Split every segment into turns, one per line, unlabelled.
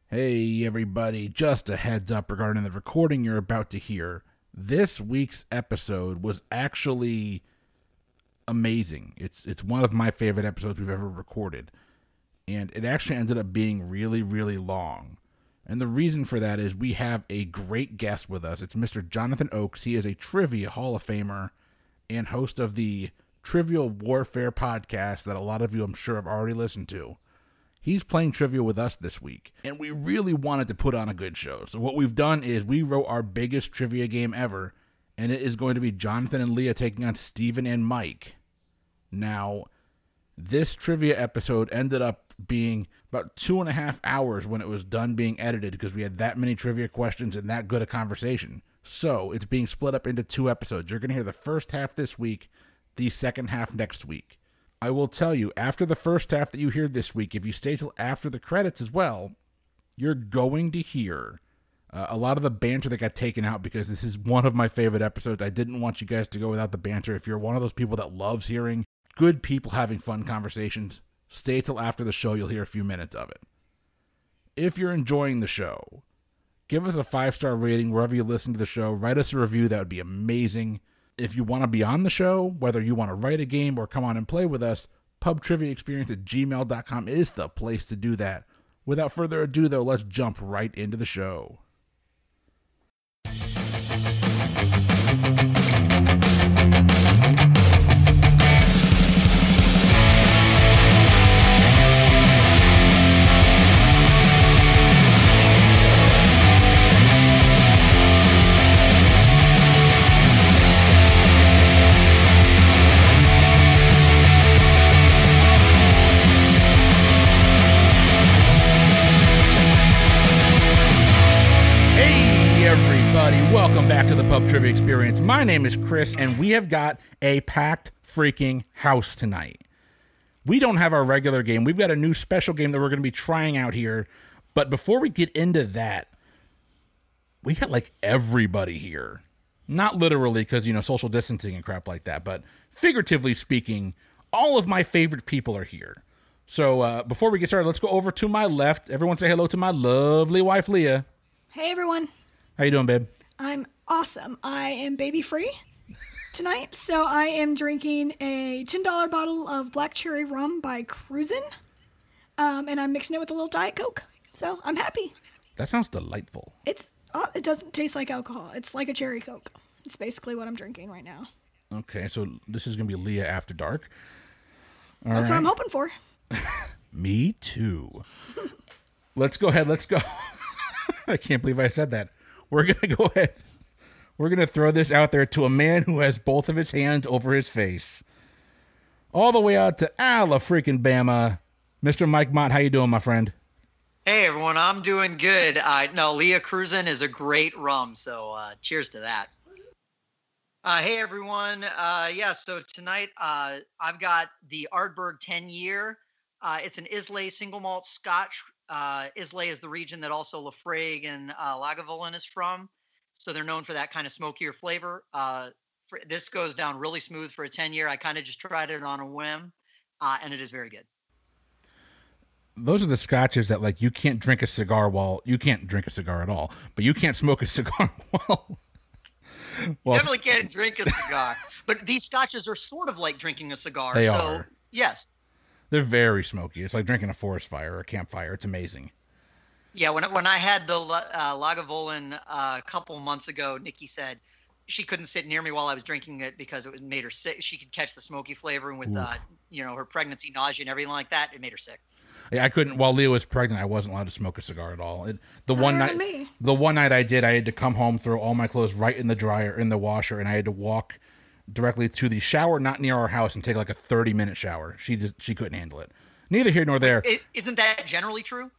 Hey everybody, just a heads up regarding the recording you're about to hear. This week's episode was actually amazing. It's one of my favorite episodes we've ever recorded. And it actually ended up being really, really long. And the reason for that is we have a great guest with us. It's Mr. Jonathan Oakes. He is a Trivia Hall of Famer and host of the Trivial Warfare podcast that a lot of you, I'm sure, have already listened to. He's playing trivia with us this week, and we really wanted to put on a good show. So what we've done is we wrote our biggest trivia game ever, and it is going to be Jonathan and Leah taking on Steven and Mike. Now, this trivia episode ended up being about 2.5 hours when it was done being edited because we had that many trivia questions and that good a conversation. So it's being split up into 2 episodes. You're going to hear the first half this week, the second half next week. I will tell you, after the first half that you hear this week, if you stay till after the credits as well, you're going to hear a lot of the banter that got taken out because this is one of my favorite episodes. I didn't want you guys to go without the banter. If you're one of those people that loves hearing good people having fun conversations, stay till after the show. You'll hear a few minutes of it. If you're enjoying the show, give us a 5-star rating wherever you listen to the show. Write us a review. That would be amazing. If you want to be on the show, whether you want to write a game or come on and play with us, pubtriviaexperience@gmail.com is the place to do that. Without further ado, though, let's jump right into the show. Welcome back to the Pub Trivia Experience. My name is Chris, and we have got a packed freaking house tonight. We don't have our regular game. We've got a new special game that we're going to be trying out here. But before we get into that, we got like everybody here. Not literally because, social distancing and crap like that, but figuratively speaking, all of my favorite people are here. So before we get started, let's go over to my left. Everyone say hello to my lovely wife, Leah.
Hey, everyone.
How you doing, babe?
I'm awesome. I am baby-free tonight, so I am drinking a $10 bottle of black cherry rum by Cruisin', and I'm mixing it with a little Diet Coke, so I'm happy.
That sounds delightful.
It doesn't taste like alcohol. It's like a cherry Coke. It's basically what I'm drinking right now.
Okay, so this is going to be Leah After Dark.
That's what I'm hoping for.
Me too. Let's go ahead. Let's go. I can't believe I said that. We're going to go ahead. We're going to throw this out there to a man who has both of his hands over his face. All the way out to Alabama, Mr. Mike Mott. How you doing, my friend?
Hey, everyone. I'm doing good. No, Leah Cruisin' is a great rum, so cheers to that. Hey, everyone. So tonight I've got the Ardbeg 10-year. It's an Islay single malt Scotch. Islay is the region that also Laphroaig and Lagavulin is from. So they're known for that kind of smokier flavor. This goes down really smooth for a 10-year. I kind of just tried it on a whim, and it is very good.
Those are the scotches that, you can't drink a cigar you can't drink a cigar at all, but you can't smoke a cigar while...
You definitely can't drink a cigar. But these scotches are sort of like drinking a cigar.
They are.
Yes.
They're very smoky. It's like drinking a forest fire or a campfire. It's amazing.
Yeah, when I had the Lagavulin a couple months ago, Nikki said she couldn't sit near me while I was drinking it because it made her sick. She could catch the smoky flavor, and with her pregnancy nausea and everything like that, it made her sick.
Yeah, I couldn't. While Leah was pregnant, I wasn't allowed to smoke a cigar at all. The one night I did, I had to come home, throw all my clothes right in the dryer, in the washer, and I had to walk directly to the shower, not near our house, and take like a 30-minute shower. She couldn't handle it. Neither here nor there.
Isn't that generally true?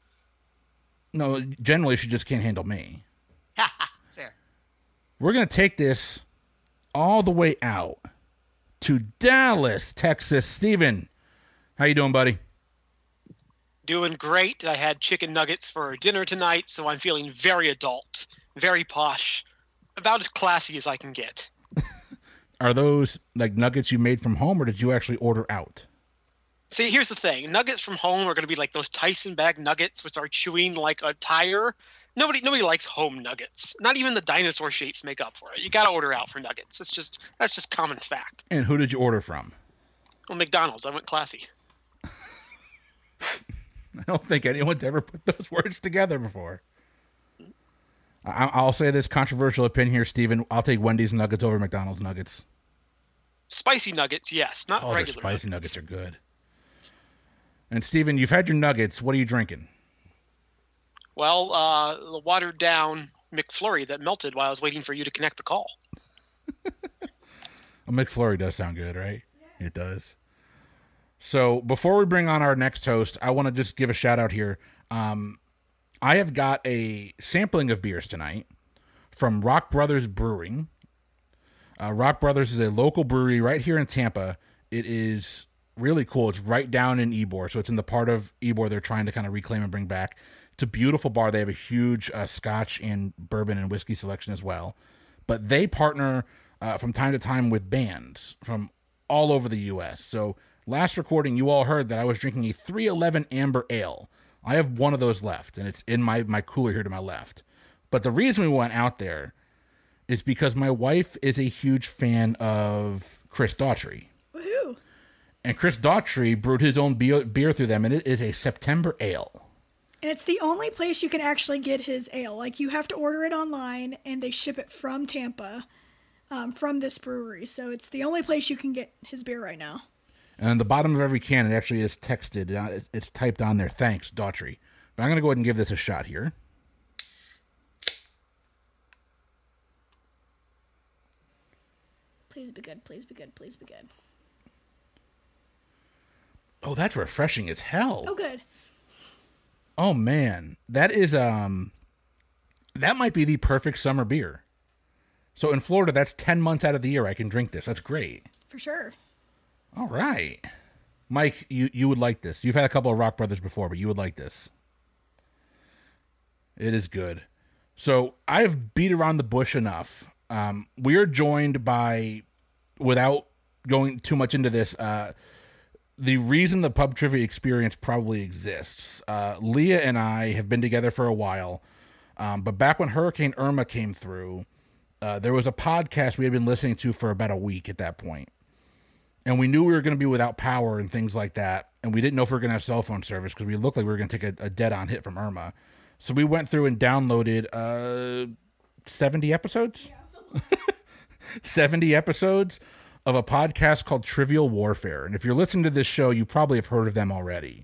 No, generally she just can't handle me.
Fair.
We're going to take this all the way out to Dallas, Texas. Steven, how you doing, buddy?
Doing great. I had chicken nuggets for dinner tonight, so I'm feeling very adult, very posh, about as classy as I can get.
Are those like nuggets you made from home, or did you actually order out?
See, here's the thing. Nuggets from home are going to be like those Tyson bag nuggets, which are chewing like a tire. Nobody likes home nuggets. Not even the dinosaur shapes make up for it. You got to order out for nuggets. That's just common fact.
And who did you order from?
Well, McDonald's. I went classy.
I don't think anyone's ever put those words together before. I'll say this controversial opinion here, Steven. I'll take Wendy's nuggets over McDonald's nuggets.
Spicy nuggets, yes. Not regular
their spicy nuggets are good. And Steven, you've had your nuggets. What are you drinking?
Well, the watered down McFlurry that melted while I was waiting for you to connect the call.
A McFlurry does sound good, right? Yeah. It does. So before we bring on our next host, I want to just give a shout out here. I have got a sampling of beers tonight from Rock Brothers Brewing. Rock Brothers is a local brewery right here in Tampa. It is really cool. It's right down in Ybor, so it's in the part of Ybor they're trying to kind of reclaim and bring back. It's a beautiful bar. They have a huge Scotch and bourbon and whiskey selection as well. But they partner from time to time with bands from all over the U.S. So last recording, you all heard that I was drinking a 311 Amber Ale. I have one of those left, and it's in my cooler here to my left. But the reason we went out there is because my wife is a huge fan of Chris Daughtry.
Woohoo!
And Chris Daughtry brewed his own beer through them, and it is a September Ale.
And it's the only place you can actually get his ale. Like, you have to order it online, and they ship it from Tampa, from this brewery. So it's the only place you can get his beer right now.
And on the bottom of every can, it actually is texted. It's typed on there, thanks, Daughtry. But I'm going to go ahead and give this a shot here.
Please be good, please be good, please be good.
Oh, that's refreshing as hell.
Oh, good.
Oh, man. That is, that might be the perfect summer beer. So in Florida, that's 10 months out of the year I can drink this. That's great.
For sure.
All right. Mike, you would like this. You've had a couple of Rock Brothers before, but you would like this. It is good. So I've beat around the bush enough. We are joined by, without going too much into this, the reason the Pub Trivia Experience probably exists. Leah and I have been together for a while, but back when Hurricane Irma came through, there was a podcast we had been listening to for about a week at that point. And we knew we were going to be without power and things like that. And we didn't know if we were going to have cell phone service because we looked like we were going to take a dead-on hit from Irma. So we went through and downloaded 70 episodes? Yeah, 70 episodes of a podcast called Trivial Warfare. And if you're listening to this show, you probably have heard of them already.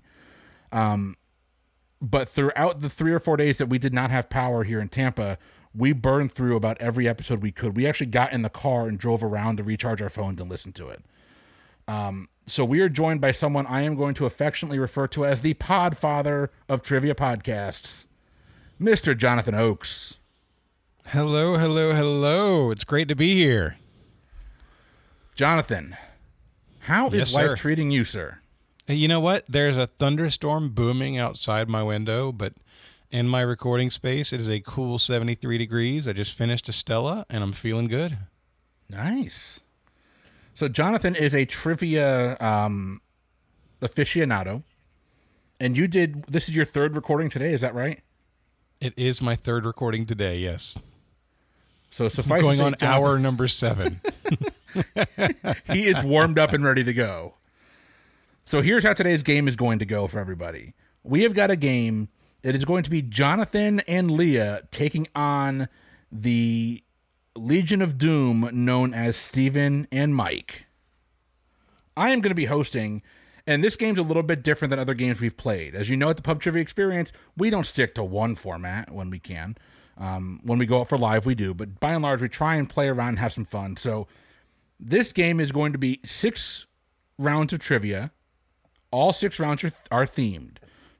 But throughout the 3 or 4 days that we did not have power here in Tampa, we burned through about every episode we could. We actually got in the car and drove around to recharge our phones and listen to it. So we are joined by someone I am going to affectionately refer to as the podfather of trivia podcasts, Mr. Jonathan Oakes.
Hello, hello, hello. It's great to be here.
Jonathan, how is life treating you, sir?
You know what? There's a thunderstorm booming outside my window, but in my recording space, it is a cool 73 degrees. I just finished a Stella, and I'm feeling good.
Nice. So Jonathan is a trivia aficionado, and this is your third recording today, is that right?
It is my third recording today, yes.
So suffice
going
to say,
on
Jonathan,
hour number 7.
He is warmed up and ready to go. So here's how today's game is going to go for everybody. We have got a game. It is going to be Jonathan and Leah taking on the Legion of Doom known as Steven and Mike. I am going to be hosting, and this game's a little bit different than other games we've played. As you know, at the Pub Trivia Experience, we don't stick to one format when we can. When we go out for live, we do, but by and large, we try and play around and have some fun. So this game is going to be 6 rounds of trivia. All 6 rounds are themed.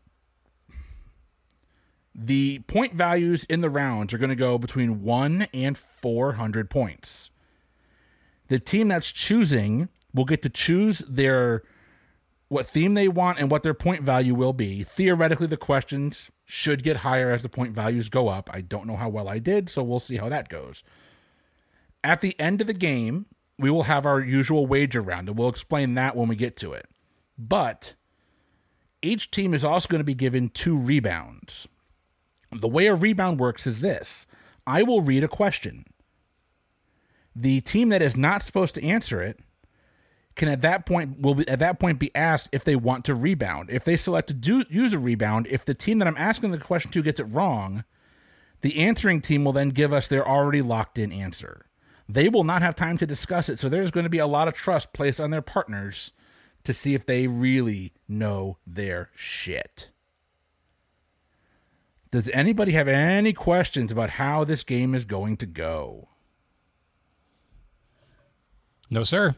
The point values in the rounds are going to go between 1 and 400 points. The team that's choosing will get to choose what theme they want and what their point value will be. Theoretically, the questions should get higher as the point values go up. I don't know how well I did, so we'll see how that goes. At the end of the game, we will have our usual wager round, and we'll explain that when we get to it. But Each team is also going to be given 2 rebounds. The way a rebound works is this. I will read a question. The team that is not supposed to answer it can at that point be asked if they want to rebound. If they select to use a rebound, if the team that I'm asking the question to gets it wrong, the answering team will then give us their already locked in answer. They will not have time to discuss it, so there's going to be a lot of trust placed on their partners to see if they really know their shit. Does anybody have any questions about how this game is going to go?
No, sir.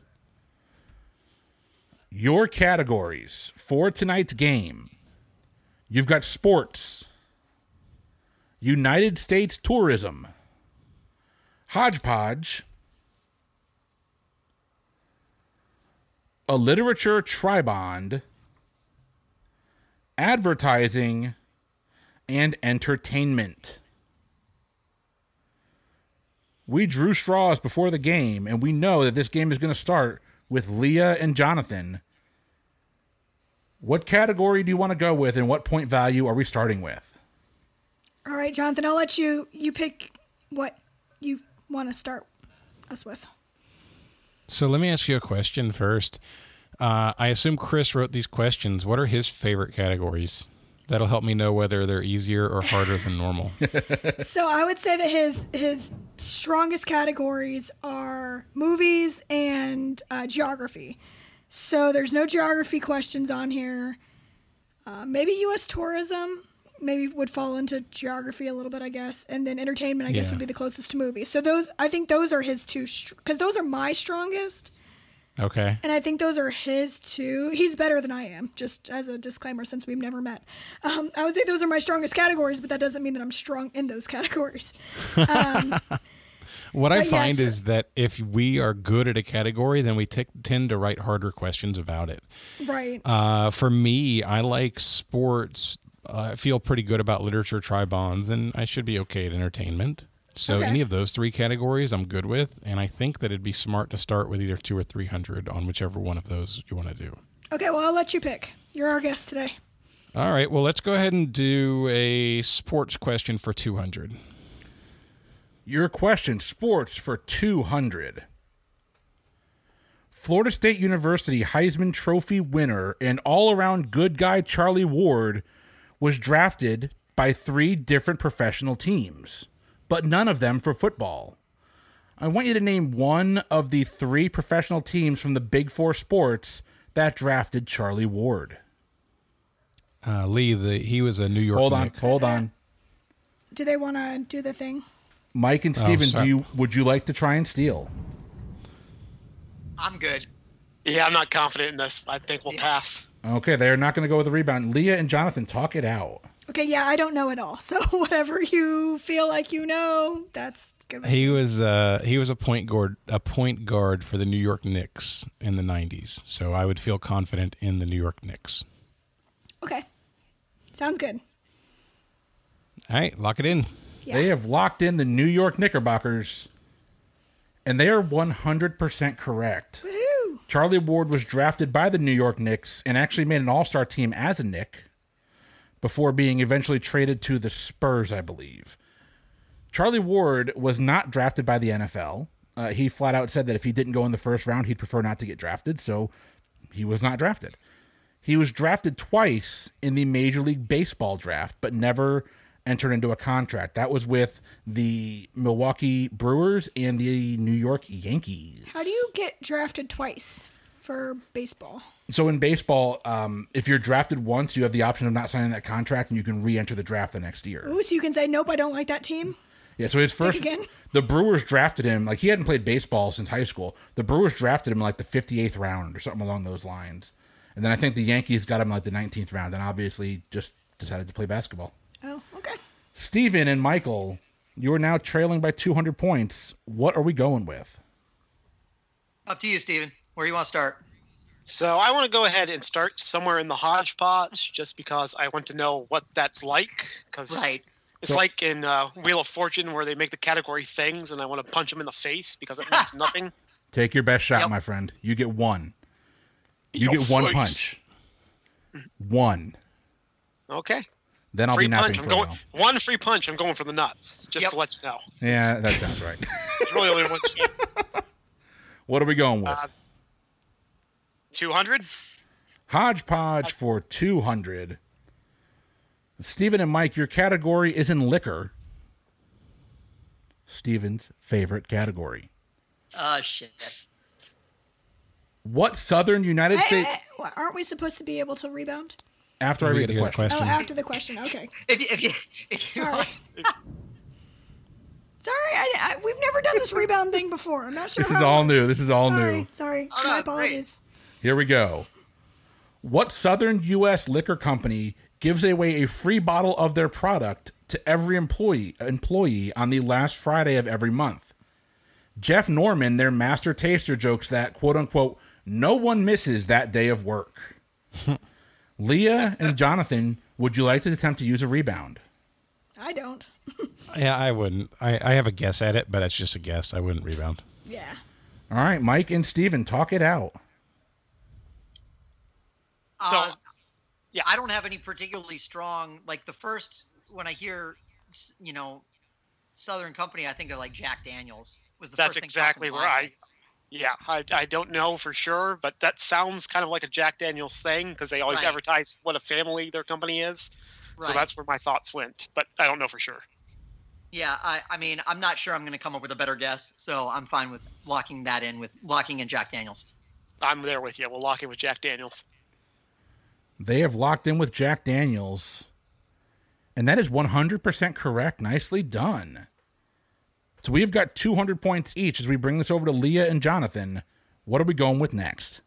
Your categories for tonight's game. You've got sports, United States tourism, hodgepodge, a literature tribond, advertising, and entertainment. We drew straws before the game, and we know that this game is going to start with Leah and Jonathan. What category do you want to go with, and what point value are we starting with?
All right, Jonathan, I'll let you pick what you want to start us with.
So let me ask you a question first. I assume Chris wrote these questions. What are his favorite categories? That'll help me know whether they're easier or harder than normal.
So I would say that his strongest categories are movies and geography. So there's no geography questions on here. Maybe U.S. tourism maybe would fall into geography a little bit, I guess. And then entertainment, I guess, would be the closest to movies. So I think those are his 2, because those are my strongest.
Okay.
And I think those are his 2. He's better than I am, just as a disclaimer, since we've never met. I would say those are my strongest categories, but that doesn't mean that I'm strong in those categories.
What I find is that if we are good at a category, then we tend to write harder questions about it.
Right.
For me, I like sports. I feel pretty good about literature tribonds, and I should be okay at entertainment. So any of those 3 categories I'm good with, and I think that it'd be smart to start with either 200 or 300 on whichever one of those you want to do.
Okay, well, I'll let you pick. You're our guest today.
All right, well, let's go ahead and do a sports question for 200.
Your question, sports for 200. Florida State University Heisman Trophy winner and all-around good guy Charlie Ward was drafted by 3 different professional teams, but none of them for football. I want you to name one of the 3 professional teams from the Big 4 sports that drafted Charlie Ward.
Lee, he was a New York Knick.
Hold on.
Do they want to do the thing?
Mike and Steven, would you like to try and steal?
I'm good.
Yeah, I'm not confident in this. I think we'll pass.
Okay, they're not going to go with the rebound. Leah and Jonathan, talk it out.
Okay, yeah, I don't know it all. So whatever you feel like you know, that's good.
He was a point guard for the New York Knicks in the 90s. So I would feel confident in the New York Knicks.
Okay. Sounds good.
All right, lock it in.
Yeah.
They have locked in the New York Knickerbockers, and they are 100% correct.
Woohoo!
Charlie Ward was drafted by the New York Knicks and actually made an all-star team as a Knick before being eventually traded to the Spurs, I believe. Charlie Ward was not drafted by the NFL. He flat out said that if he didn't go in the first round, he'd prefer not to get drafted, so he was not drafted. He was drafted twice in the Major League Baseball draft, but never entered into a contract. That was with the Milwaukee Brewers and the New York Yankees.
How do you get drafted twice for baseball?
So in baseball, if you're drafted once, you have the option of not signing that contract, and you can re-enter the draft the next year.
Ooh, so you can say, nope, I don't like that team?
Yeah, so his first, the Brewers drafted him, like he hadn't played baseball since high school. The Brewers drafted him like the 58th round or something along those lines. And then I think the Yankees got him like the 19th round, and obviously just decided to play basketball.
Oh, okay.
Steven and Michael, you are now trailing by 200 points. What are we going with?
Up to you, Steven. Where do you want to start?
So I want to go ahead and start somewhere in the hodgepodge just because I want to know what that's like.
Right.
It's like in Wheel of Fortune where they make the category things and I want to punch them in the face because it means nothing.
Take your best shot, my friend. You get one. You get one punch. 1.
Okay.
Then I'll
Free
be napping
punch.
for a while.
One free punch. I'm going for the nuts. Just to let you know.
Yeah, that sounds right.
It's really only one chance.
What are we going with?
200.
Hodgepodge for 200. Steven and Mike, your category is in liquor. Steven's favorite category.
Oh, shit.
What southern United States...
What, aren't we supposed to be able to rebound?
After I read the question.
Oh, after the question. Okay.
If you
Sorry. Sorry, we've never done this rebound thing before. I'm not sure
This
how
is
it
all
works.
new. This is all
Sorry,
new.
Sorry.
Oh, no,
My
great.
apologies.
Here we go. What southern U.S. liquor company gives away a free bottle of their product to every employee on the last Friday of every month? Jeff Norman, their master taster, jokes that, quote-unquote, no one misses that day of work. Leah and Jonathan, would you like to attempt to use a rebound?
I don't.
Yeah, I wouldn't. I have a guess at it, but it's just a guess. I wouldn't rebound.
Yeah.
All right, Mike and Steven, talk it out.
So,
yeah, I don't have any particularly strong, like the first, when I hear, Southern Company, I think of like Jack Daniels was the
that's
first thing
exactly
popped in
where
my mind.
I don't know for sure, but that sounds kind of like a Jack Daniels thing because they always
Right.
advertise what a family their company is. So
Right.
that's where my thoughts went, but I don't know for sure.
Yeah, I mean, I'm not sure I'm going to come up with a better guess, so I'm fine with locking in Jack Daniels.
I'm there with you. We'll lock in with Jack Daniels.
They have locked in with Jack Daniels, and that is 100% correct. Nicely done. So we've got 200 points each as we bring this over to Leah and Jonathan. What are we going with next?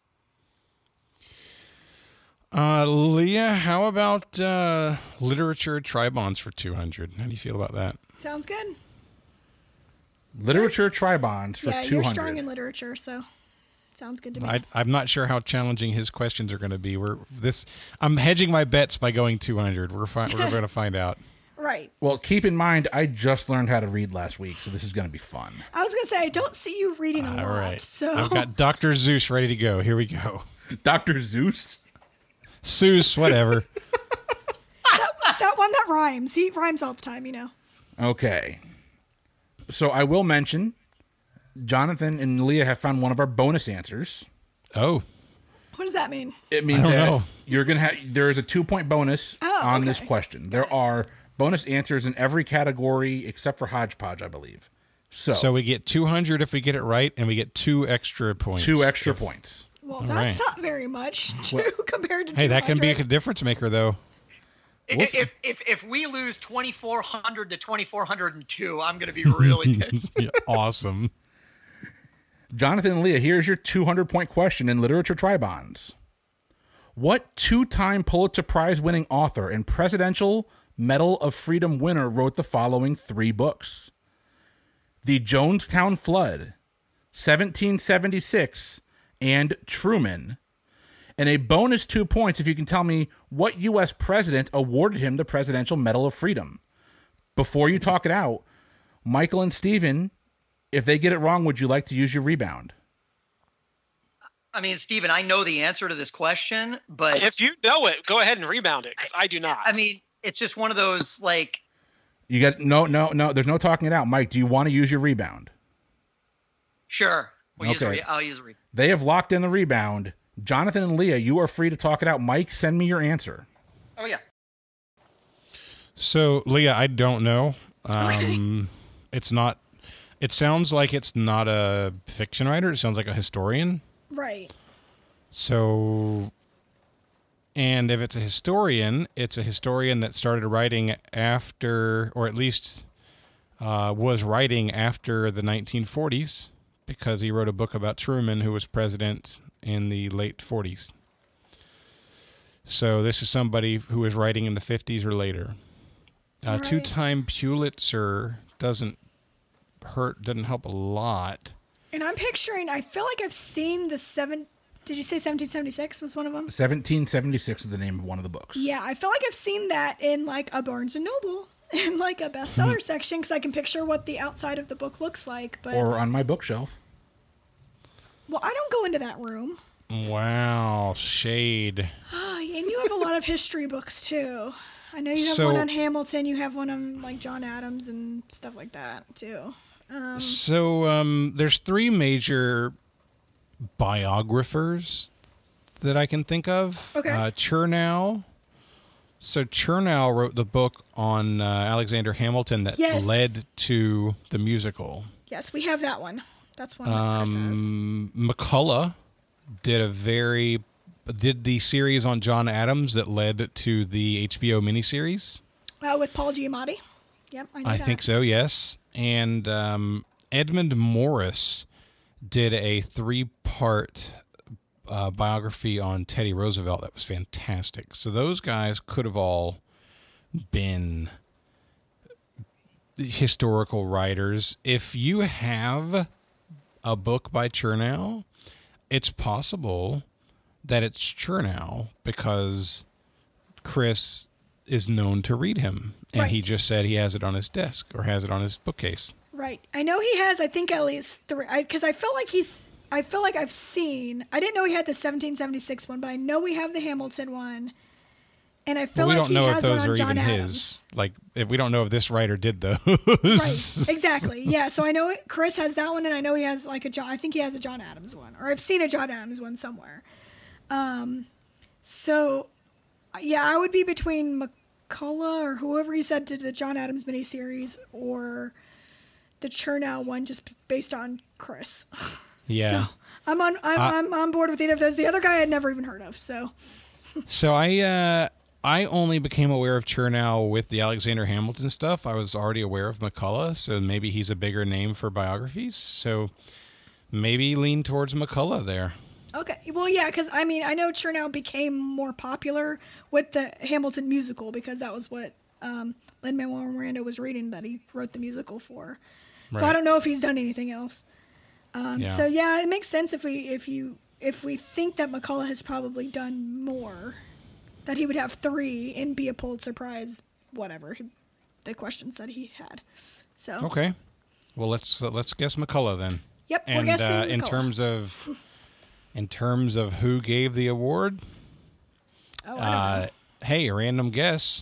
Leah, how about literature tribonds for 200? How do you feel about that?
Sounds good.
Literature tribonds for
Yeah,
200.
you're strong in literature, so sounds good to me.
I'm not sure how challenging his questions are going to be. I'm hedging my bets by going 200. We're going to find out.
Right.
Well, keep in mind, I just learned how to read last week, so this is going to be fun.
I was going to say, I don't see you reading a lot.
All right.
So
I've got Dr. Zeus ready to go. Here we go.
Dr. Zeus?
Zeus, whatever.
that one that rhymes. He rhymes all the time,
Okay. So I will mention, Jonathan and Leah have found one of our bonus answers.
Oh.
What does that mean?
It means
I don't
that
know.
you're going to have, there is a 2-point bonus on this
okay.
question. There are bonus answers in every category except for Hodgepodge, I believe. So
we get 200 if we get it right, and we get 2 extra points.
2 extra points.
Well,
All
that's
right.
not very much compared to
Hey, that can be a
200.
difference maker, though.
If we lose 2,400 to 2,402, I'm going to be really pissed.
Yeah, awesome.
Jonathan and Leah, here's your 200-point question in Literature Tribonds. What 2-time Pulitzer Prize-winning author and Presidential Medal of Freedom winner wrote the following 3 books? The Jonestown Flood, 1776, and Truman. And a bonus 2 points if you can tell me what U.S. president awarded him the Presidential Medal of Freedom. Before you talk it out, Michael and Steven, if they get it wrong, would you like to use your rebound?
I mean, Steven, I know the answer to this question, but
If you know it, go ahead and rebound it because I do not.
I mean, it's just one of those like.
You got no. There's no talking it out, Mike. Do you want to use your rebound?
Sure, I'll use
Okay.
a rebound.
They have locked in the rebound. Jonathan and Leah, you are free to talk it out. Mike, send me your answer.
Oh yeah.
So, Leah, I don't know. It's not. It sounds like it's not a fiction writer. It sounds like a historian.
Right.
So, and if it's a historian that started writing after, or at least was writing after the 1940s, because he wrote a book about Truman, who was president in the late 40s. So this is somebody who was writing in the 50s or later.
Right.
2-time Pulitzer doesn't help a lot.
And I'm picturing, I feel like I've seen the did you say 1776 was one of them?
1776 is the name of one of the books.
Yeah, I feel like I've seen that in like a Barnes & Noble in like a bestseller section because I can picture what the outside of the book looks like. But
Or on my bookshelf.
well, I don't go into that room.
Wow, shade.
Oh, and you have a lot of history books too. I know you have
So-
one on Hamilton. You have one on like John Adams and stuff like that too.
There's three major biographers that I can think of.
Okay.
Chernow. So Chernow wrote the book on Alexander Hamilton that
Yes.
led to the musical.
Yes, we have that one. That's one that Chris has.
McCullough did the series on John Adams that led to the HBO miniseries.
With Paul Giamatti. Yep, I know
I
that.
think so, yes. And Edmund Morris did a 3-part biography on Teddy Roosevelt that was fantastic. So those guys could have all been historical writers. If you have a book by Chernow, it's possible that it's Chernow because Chris is known to read him. And he
Right.
just said he has it on his desk or has it on his bookcase.
Right. I know he has, I think, at least 3. Because I feel like I've seen. I didn't know he had the 1776 one, but I know we have the Hamilton one. And I feel
Well, we
like
don't
he
know if
has
those
one
are
on John
even
Adams.
his. Like, if we don't know if this writer did those.
Right. Exactly. Yeah. So I know Chris has that one, and I know he has like I think he has a John Adams one, or I've seen a John Adams one somewhere. So, yeah, I would be between McCullough or whoever you said did the John Adams miniseries or the Chernow one, just based on Chris.
Yeah.
So I'm on board with either of those. The other guy I'd never even heard of. So
So I only became aware of Chernow with the Alexander Hamilton stuff. I was already aware of McCullough, so maybe he's a bigger name for biographies. So maybe lean towards McCullough there.
okay, well, yeah, because I mean I know Chernow became more popular with the Hamilton musical because that was what Lin-Manuel Miranda was reading that he wrote the musical for. So I
Right.
don't know if he's done anything else.
Yeah.
So yeah, it makes sense if we think that McCullough has probably done more, that he would have 3 and be a Pulitzer Prize, whatever the question said he had. So
Okay. Well, let's guess McCullough then.
Yep, we're
And
guessing
in
McCullough.
terms of who gave the award,
Oh, I don't know.
hey, a random guess.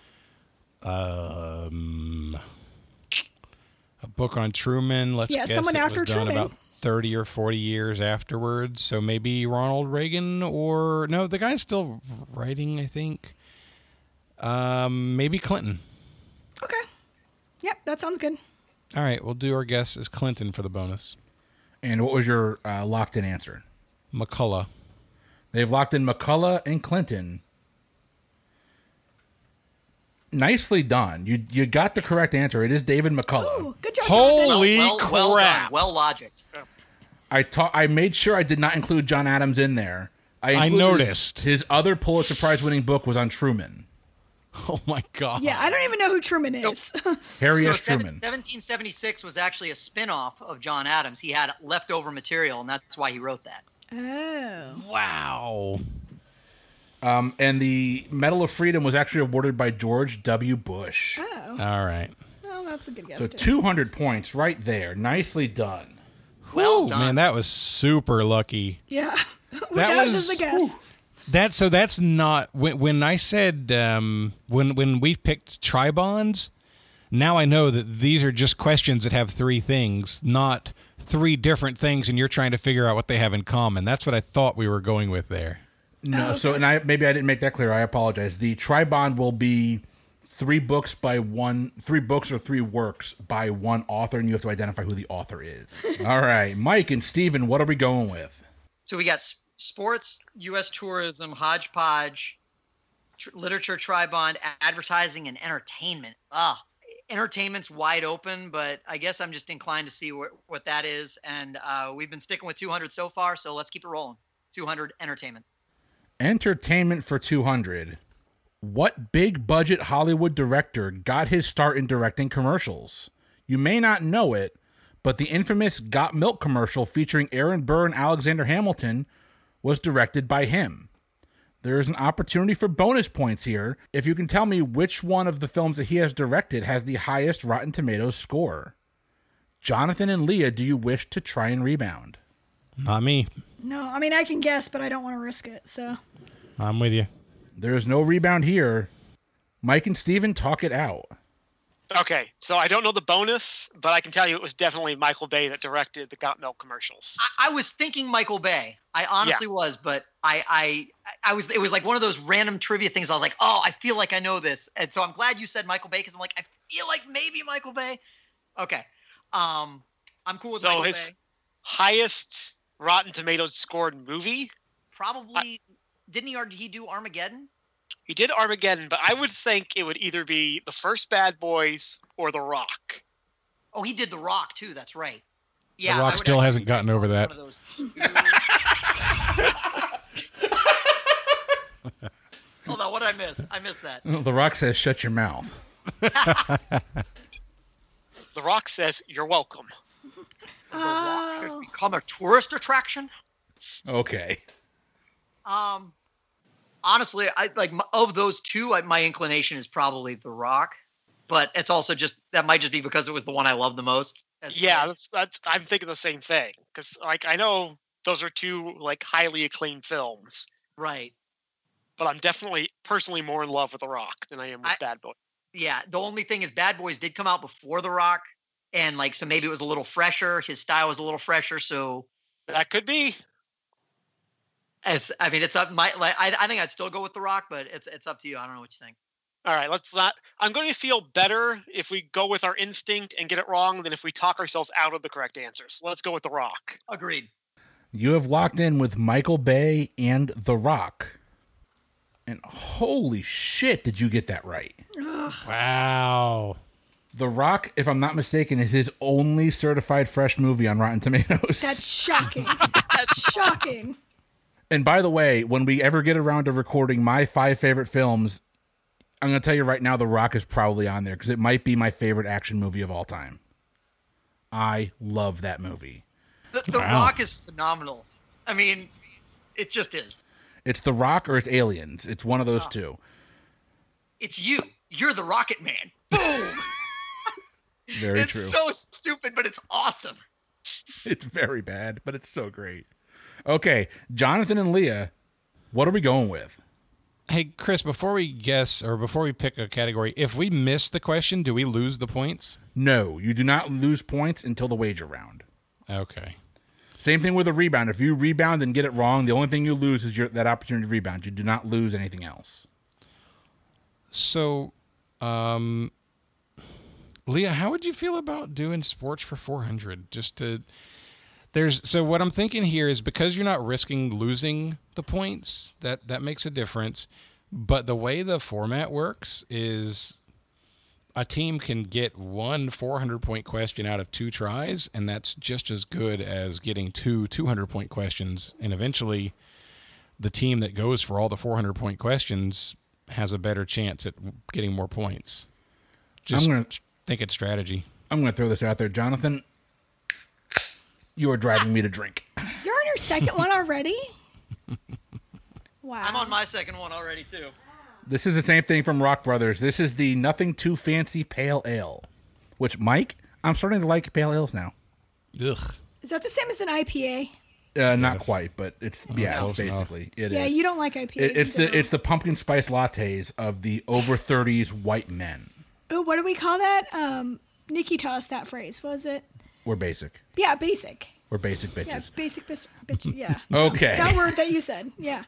A book on Truman. Let's
Yeah,
guess
someone
it
after
was done
Truman.
about 30 or 40 years afterwards. So maybe Ronald Reagan or no, the guy's still writing, I think. Maybe Clinton.
Okay. Yep, that sounds good.
All right, we'll do our guess as Clinton for the bonus.
And what was your locked-in answer?
McCullough.
They've locked in McCullough and Clinton. Nicely done. You got the correct answer. It is David McCullough.
Ooh, good job.
Holy
Jonathan.
Well done.
crap.
Well logicked.
I made sure I did not include John Adams in there.
I
included
noticed.
his other Pulitzer Prize winning book was on Truman.
Oh, my God.
Yeah, I don't even know who Truman is.
Harry
So
S. Truman.
1776 was actually a spin-off of John Adams. He had leftover material, and that's why he wrote that.
Oh.
Wow.
And the Medal of Freedom was actually awarded by George W. Bush.
Oh.
All right.
Well, that's a good guess,
So
too.
200 points right there. Nicely done.
Well
Whew,
done.
man, that was super lucky.
Yeah.
That
that was
was-
just a guess.
That's not when I said when we picked tribonds. Now I know that these are just questions that have 3 things, not 3 different things, and you're trying to figure out what they have in common. That's what I thought we were going with there.
No, so maybe I didn't make that clear. I apologize. The Tribond will be 3 books or 3 works by one author, and you have to identify who the author is. All right, Mike and Steven, what are we going with?
So we got sports, U.S. tourism, hodgepodge, literature, tribond, advertising, and entertainment. Entertainment's wide open, but I guess I'm just inclined to see what that is. And we've been sticking with 200 so far, so let's keep it rolling. 200 entertainment.
Entertainment for 200. What big budget Hollywood director got his start in directing commercials? You may not know it, but the infamous Got Milk commercial featuring Aaron Burr and Alexander Hamilton was directed by him. There is an opportunity for bonus points here if you can tell me which one of the films that he has directed has the highest Rotten Tomatoes score. Jonathan and Leah, do you wish to try and rebound?
Not me.
No, I mean, I can guess, but I don't want to risk it, so.
I'm with you.
There is no rebound here. Mike and Steven, talk it out.
Okay, so I don't know the bonus, but I can tell you it was definitely Michael Bay that directed the Got Milk commercials.
I was thinking Michael Bay. I honestly was, but I was. It was like one of those random trivia things. I was like, oh, I feel like I know this, and so I'm glad you said Michael Bay because I'm like, I feel like maybe Michael Bay. Okay, I'm cool with Michael
his
Bay.
Highest Rotten Tomatoes scored movie.
Probably didn't he do Armageddon?
He did Armageddon, but I would think it would either be the first Bad Boys or The Rock.
Oh, he did The Rock too. That's right. Yeah,
The Rock still hasn't gotten over that.
One of those Hold on, what did I miss? I missed that.
The Rock says, shut your mouth.
The Rock says, "You're welcome."
The Rock has become a tourist attraction.
Okay.
Honestly, I like of those two. My inclination is probably The Rock, but it's also just that might just be because it was the one I love the most.
Yeah, that's. I'm thinking the same thing because, like, I know those are two like highly acclaimed films,
right.
but I'm definitely personally more in love with The Rock than I am with Bad Boys.
Yeah, the only thing is Bad Boys did come out before The Rock, and like so maybe it was a little fresher. His style was a little fresher, so
That could be.
it's. I mean, it's up. I think I'd still go with The Rock, but it's up to you. I don't know what you think.
All right, let's not. I'm going to feel better if we go with our instinct and get it wrong than if we talk ourselves out of the correct answers. Let's go with The Rock.
Agreed.
You have locked in with Michael Bay and The Rock. And holy shit, did you get that right?
Wow.
The Rock, if I'm not mistaken, is his only certified fresh movie on Rotten Tomatoes.
That's shocking. That's shocking.
And by the way, when we ever get around to recording my 5 favorite films, I'm going to tell you right now, The Rock is probably on there because it might be my favorite action movie of all time. I love that movie.
The Rock is phenomenal. I mean, it just is.
It's The Rock or it's Aliens. It's one of those two.
It's you. You're the Rocket Man. Boom.
Very
It's
true.
so stupid, but it's awesome.
It's very bad, but it's so great. Okay, Jonathan and Leah, what are we going with?
Hey, Chris, before we guess or before we pick a category, if we miss the question, do we lose the points?
No, you do not lose points until the wager round.
Okay.
Same thing with a rebound. If you rebound and get it wrong, the only thing you lose is that opportunity to rebound. You do not lose anything else.
So, Leah, how would you feel about doing sports for 400? So what I'm thinking here is because you're not risking losing the points, that makes a difference. But the way the format works is a team can get one 400-point question out of 2 tries, and that's just as good as getting 2 200-point questions. And eventually, the team that goes for all the 400-point questions has a better chance at getting more points. Just think it's strategy.
I'm going to throw this out there. Jonathan, you are driving me to drink.
You're on your second one already? Wow.
I'm on my second one already, too.
This is the same thing from Rock Brothers. This is the Nothing Too Fancy Pale Ale, which, Mike, I'm starting to like pale ales now.
Ugh.
Is that the same as an IPA?
Not quite, but it's
close
basically it
Yeah,
is.
you don't like IPAs.
It's the pumpkin spice lattes of the over 30s white men.
Oh, what do we call that? Nikki taught us that phrase. What was it?
We're basic.
Yeah, basic.
We're basic bitches.
Yeah, basic bitch. Yeah.
Okay.
That word that you said. Yeah.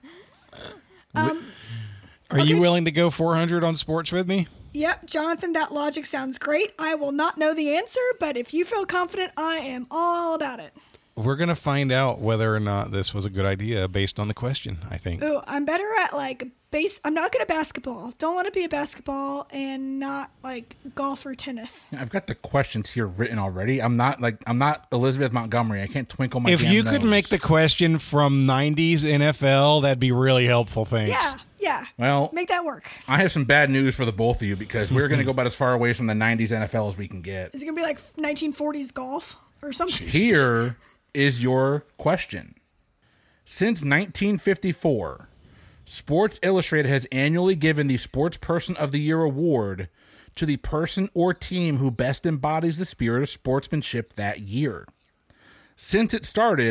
Are you willing to go 400 on sports with me?
Yep, Jonathan, that logic sounds great. I will not know the answer, but if you feel confident, I am all about it.
We're going to find out whether or not this was a good idea based on the question, I think.
Ooh, I'm better at I'm not good at basketball. Don't let it be a basketball and not like golf or tennis.
I've got the questions here written already. I'm not Elizabeth Montgomery. I can't twinkle my
If
damn
you could
nose.
make the question from 90s NFL, that'd be really helpful, thanks.
Yeah.
Well,
Make that work.
I have some bad news for the both of you because we're going to go about as far away from the 90s NFL as we can get.
Is it going to be like 1940s golf or something?
Here is your question. Since 1954, Sports Illustrated has annually given the Sports Person of the Year award to the person or team who best embodies the spirit of sportsmanship that year. Since it started,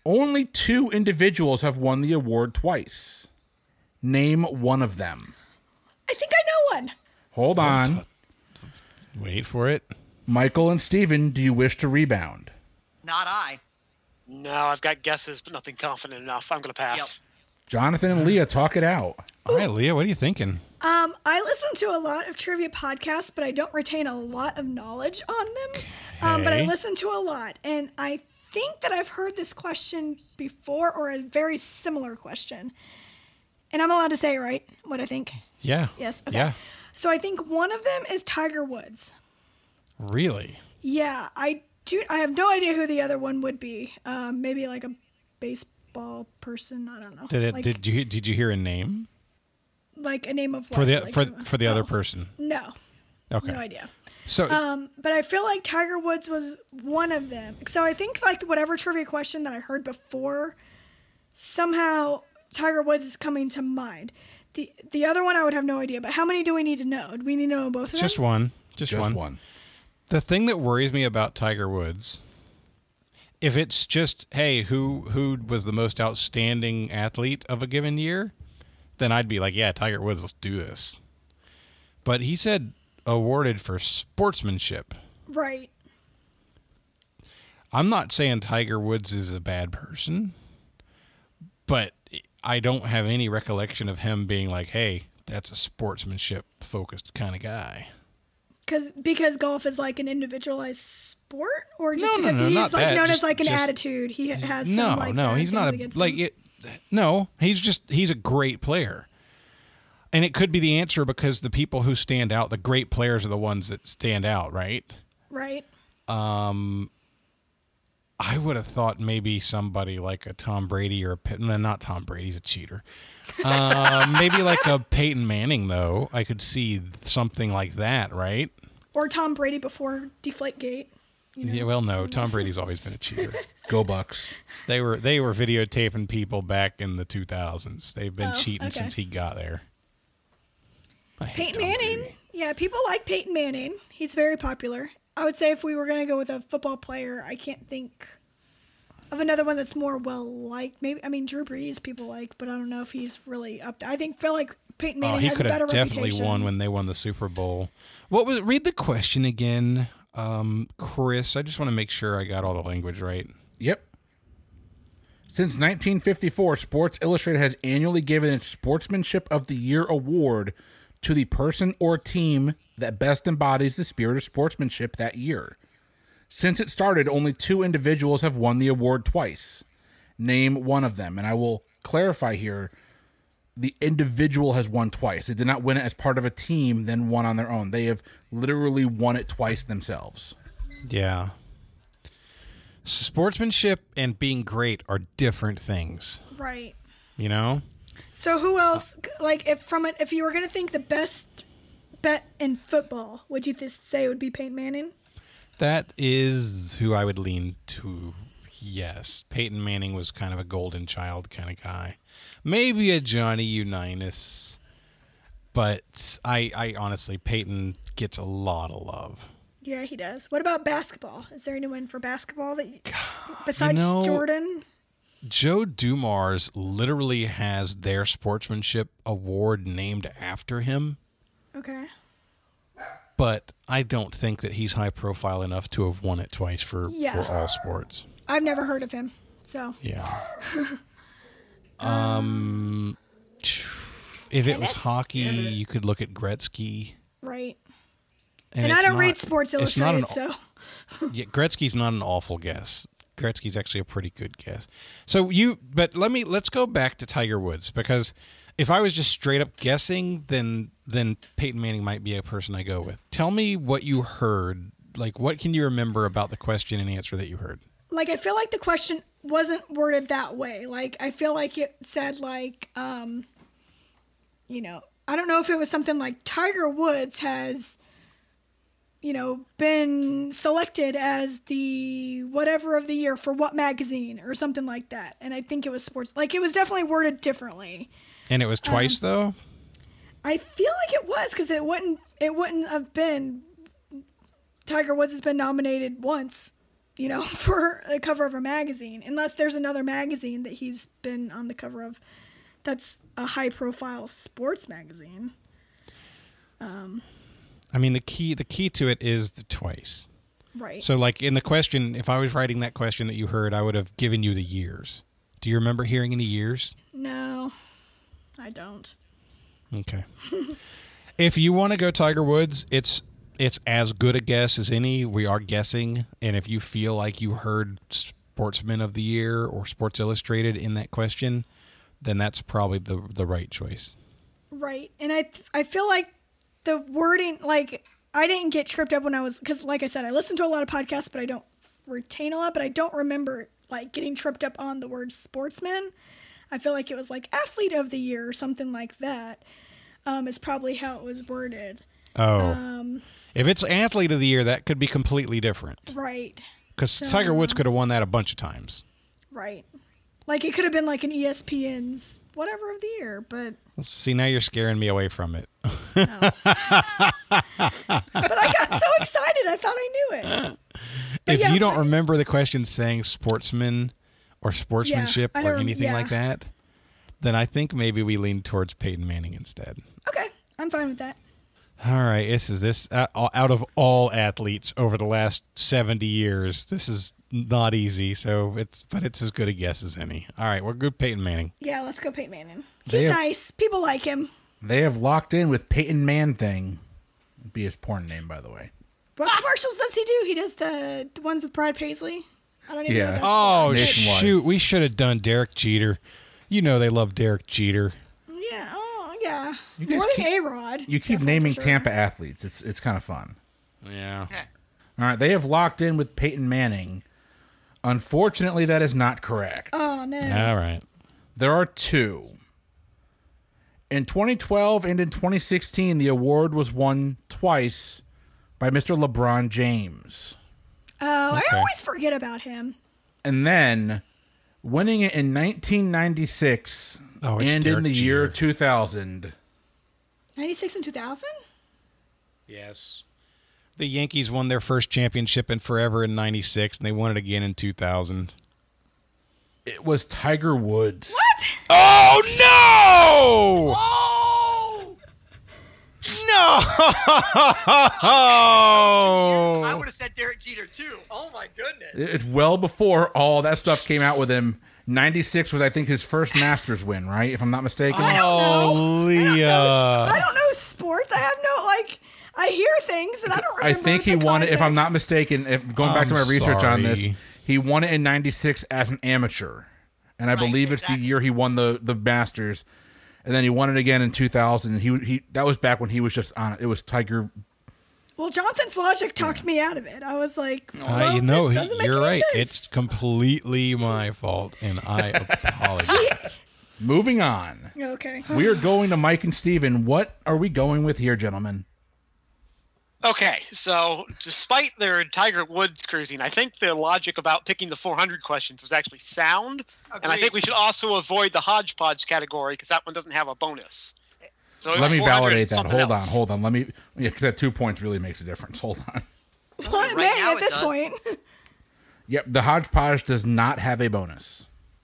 Only 2 individuals have won the award twice. Name one of them.
I think I know one.
Hold on.
Wait for it.
Michael and Steven, do you wish to rebound?
Not I.
No, I've got guesses, but nothing confident enough. I'm going to pass.
Yep.
Jonathan and Leah, talk it out.
All right, Leah, what are you thinking?
I listen to a lot of trivia podcasts, but I don't retain a lot of knowledge on them. But I
Okay.
listen to a lot, and I think that I've heard this question before, or a very similar question. And I'm allowed to say, right, what I think?
Yeah.
Yes. Okay.
Yeah.
So I think one of them is Tiger Woods.
Really?
Yeah, I have no idea who the other one would be. Maybe like a baseball person. I don't know.
Did you hear a name
like a name of what?
for the
Like,
for the other person?
No.
Okay.
No idea.
So
But I feel like Tiger Woods was one of them. So I think like whatever trivia question that I heard before, somehow Tiger Woods is coming to mind. The other one I would have no idea. But how many do we need to know? Do we need to know both of them?
just one. Just
Just
one.
one.
The thing that worries me about Tiger Woods, if it's just, hey, who was the most outstanding athlete of a given year, then I'd be like, yeah, Tiger Woods, let's do this. But he said awarded for sportsmanship.
Right.
I'm not saying Tiger Woods is a bad person, but I don't have any recollection of him being like, hey, that's a sportsmanship-focused kind of guy.
Because golf is like an individualized sport, or just
No,
because
not
he's like
that.
known as
Just-
like an
just-
attitude. He has
No,
some, like,
no,
bad
he's not
things
a
against
like
him.
it. No, he's a great player, and it could be the answer because the people who stand out, the great players, are the ones that stand out, right?
Right.
I would have thought maybe somebody like a Tom Brady or a not Tom Brady's a cheater. Maybe like a Peyton Manning, though. I could see something like that, right?
Or Tom Brady before Deflategate.
Yeah, well, no, Tom Brady's always been a cheater.
Go Bucks.
They were videotaping people back in the 2000s. They've been cheating
okay.
since he got there. I hate
Peyton
Tom
Manning.
Brady.
Yeah, people like Peyton Manning. He's very popular. I would say if we were going to go with a football player, I can't think of another one that's more well-liked. Maybe, I mean, Drew Brees people like, but I don't know if he's really up there. Feel like Peyton Manning
He
has a
could
better
have definitely
reputation.
won when they won the Super Bowl. What was? Read the question again, Chris. I just want to make sure I got all the language right.
Yep. Since 1954, Sports Illustrated has annually given its Sportsmanship of the Year award to the person or team that best embodies the spirit of sportsmanship that year. Since it started, only 2 individuals have won the award twice. Name one of them. And I will clarify here, the individual has won twice. They did not win it as part of a team, then won on their own. They have literally won it twice themselves.
Yeah. Sportsmanship and being great are different things.
Right.
You know?
So who else? Like, if you were going to think the best bet in football, would you say it would be Peyton Manning?
That is who I would lean to. Yes. Peyton Manning was kind of a golden child kind of guy. Maybe a Johnny Unitas. But I honestly, Peyton gets a lot of love.
Yeah, he does. What about basketball? Is there anyone for basketball besides Jordan?
Joe Dumars literally has their sportsmanship award named after him,
Okay.
but I don't think that he's high profile enough to have won it twice for all sports.
I've never heard of him, so.
Yeah. If it was
Tennis?
hockey, you could look at Gretzky.
Right. And
it's
I don't
not-
read Sports
it's not
Illustrated, so.
Yeah, Gretzky's not an awful guess. Gretzky's actually a pretty good guess. So let's go back to Tiger Woods, because if I was just straight up guessing, then Peyton Manning might be a person I go with. Tell me what you heard. Like, what can you remember about the question and answer that you heard?
Like, I feel like the question wasn't worded that way. Like, I feel like it said, like, you know, I don't know if it was something like Tiger Woods has, you know, been selected as the whatever of the year for what magazine or something like that. And I think it was sports. Like, it was definitely worded differently.
And it was twice, though?
I feel like it was, because it wouldn't have been. Tiger Woods has been nominated once. for the cover of a magazine, unless there's another magazine that he's been on the cover of that's a high-profile sports magazine.
I mean, the key to it is the twice.
Right.
So, like in the question, if I was writing that question that you heard, I would have given you the years. Do you remember hearing any years?
No, I don't.
Okay. If you want to go Tiger Woods, it's as good a guess as any. We are guessing, and if you feel like you heard Sportsman of the Year or Sports Illustrated in that question, then that's probably the right choice.
Right, and I feel like the wording, like, I didn't get tripped up when because like I said, I listen to a lot of podcasts, but I don't retain a lot, but I don't remember, like, getting tripped up on the word sportsman. I feel like it was, like, athlete of the year or something like that, is probably how it was worded.
Oh. If it's athlete of the year, that could be completely different.
Right.
Because Tiger Woods could have won that a bunch of times.
Right. Like, it could have been, like, an ESPN's whatever of the year, but...
See, now you're scaring me away from it.
No. But I got so excited, I thought I knew it.
If you don't remember the question saying sportsman or sportsmanship or anything like that, then I think maybe we lean towards Peyton Manning instead.
Okay, I'm fine with that.
All right, this out of all athletes over the last 70 years, this is not easy. But it's as good a guess as any. All right, we're good. Peyton Manning.
Yeah, let's go Peyton Manning. He's nice. People like him.
They have locked in with Peyton Man Thing. Be his porn name, by the way.
What commercials does he do? He does the ones with Brad Paisley. I don't even know. That's
oh
Nationwide.
Shoot, we should have done Derek Jeter. You know they love Derek Jeter.
Yeah. Oh yeah.
You guys
More than A-Rod.
You keep naming Tampa athletes. It's kind of fun.
Yeah.
All right, they have locked in with Peyton Manning. Unfortunately, that is not correct.
Oh no.
All right.
There are two. In 2012 and in 2016, the award was won twice by Mr. LeBron James.
Oh,
Okay.
I always forget about him.
And then winning it in 1996
Oh, it's
and
Derek
in the
Jeter.
year 2000.
96 and 2000?
Yes. The Yankees won their first championship in forever in 96, and they won it again in 2000.
It was Tiger Woods.
What?
Oh, no!
Oh! I
No!
would have said Derek Jeter too. Oh my goodness.
It's well before all that stuff came out with him. 96 was, I think, his first Masters win, right? If I'm not mistaken.
Oh, Leah.
I don't know sports. I have no, like, I hear things and I don't
I
remember
think he
the
won it, if I'm not
context.
mistaken, going back to my
I'm
research on this,
sorry.
he won it in 96 as an amateur. And I believe it's the year he won the Masters. And then he won it again in 2000. And he that was back when he was just on it. It was Tiger.
Well, Jonathan's logic talked me out of it. I was like, well,
You know,
it doesn't make
you're
any
right.
sense.
It's completely my fault, and I apologize.
Moving on.
Okay.
We are going to Mike and Steven. What are we going with here, gentlemen?
Okay, so despite their Tiger Woods cruising, I think the logic about picking the 400 questions was actually sound. And I think we should also avoid the hodgepodge category because that one doesn't have a bonus. So
Let me
400
validate that.
something else.
Hold on. Let me, because that 2 points really makes a difference. Hold on.
Well, it
Right
may
now
at
it
this
does.
point.
Yep, the hodgepodge does not have a bonus.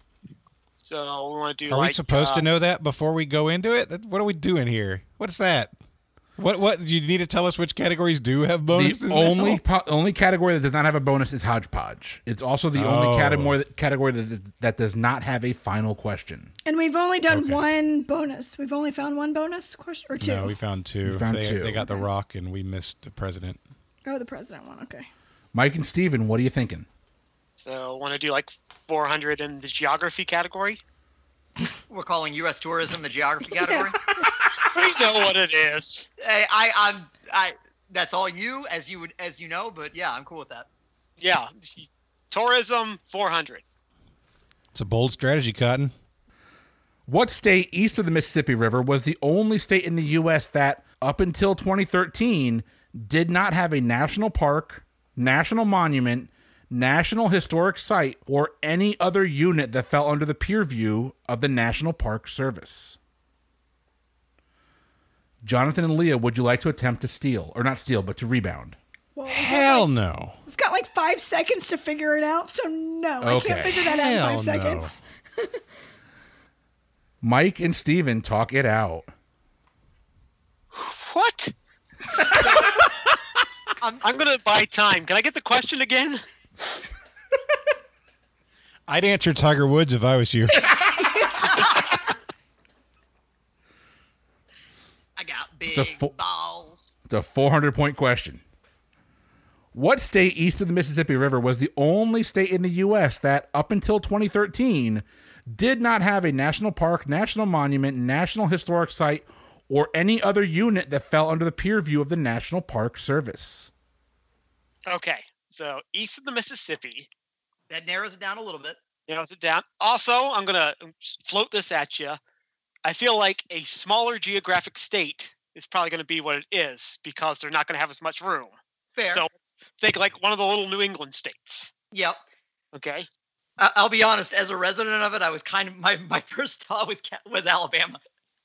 So we want to do
Are we supposed to know that before we go into it? What are we doing here? What's that? What do you need to tell us which categories do have bonuses?
The
now?
only category that does not have a bonus is hodgepodge. It's also the only category that does not have a final question.
And we've only done one bonus. We've only found one bonus question or two.
No, we found two.
We found two.
They got The Rock, and we missed the president.
Oh, the president one. Okay.
Mike and Steven, what are you thinking?
So want to do like 400 in the geography category?
We're calling U.S. tourism the geography category.
We know what it is.
Hey, I that's all you, as you know, but yeah, I'm cool with that.
Yeah, tourism 400.
It's a bold strategy, Cotton.
What state east of the Mississippi River was the only state in the U.S. that, up until 2013, did not have a national park, national monument, national historic site, or any other unit that fell under the purview of the National Park Service? Jonathan and Leah, would you like to attempt to steal? Or not steal, but to rebound?
Well,
Hell no.
we've got like 5 seconds to figure it out, so no, I can't figure that out in 5
Hell
seconds.
Mike and Steven, talk it out.
What? I'm going to buy time. Can I get the question again?
I'd answer Tiger Woods if I was you.
I got big balls.
It's a 400-point question. What state east of the Mississippi River was the only state in the U.S. that, up until 2013, did not have a national park, national monument, national historic site, or any other unit that fell under the purview of the National Park Service?
Okay, so east of the Mississippi.
That narrows it down a little bit.
Narrows it down. Also, I'm going to float this at you. I feel like a smaller geographic state is probably going to be what it is because they're not going to have as much room.
Fair.
So think like one of the little New England states.
Yep.
Okay.
I'll be honest. As a resident of it, I was kind of my first thought was Alabama.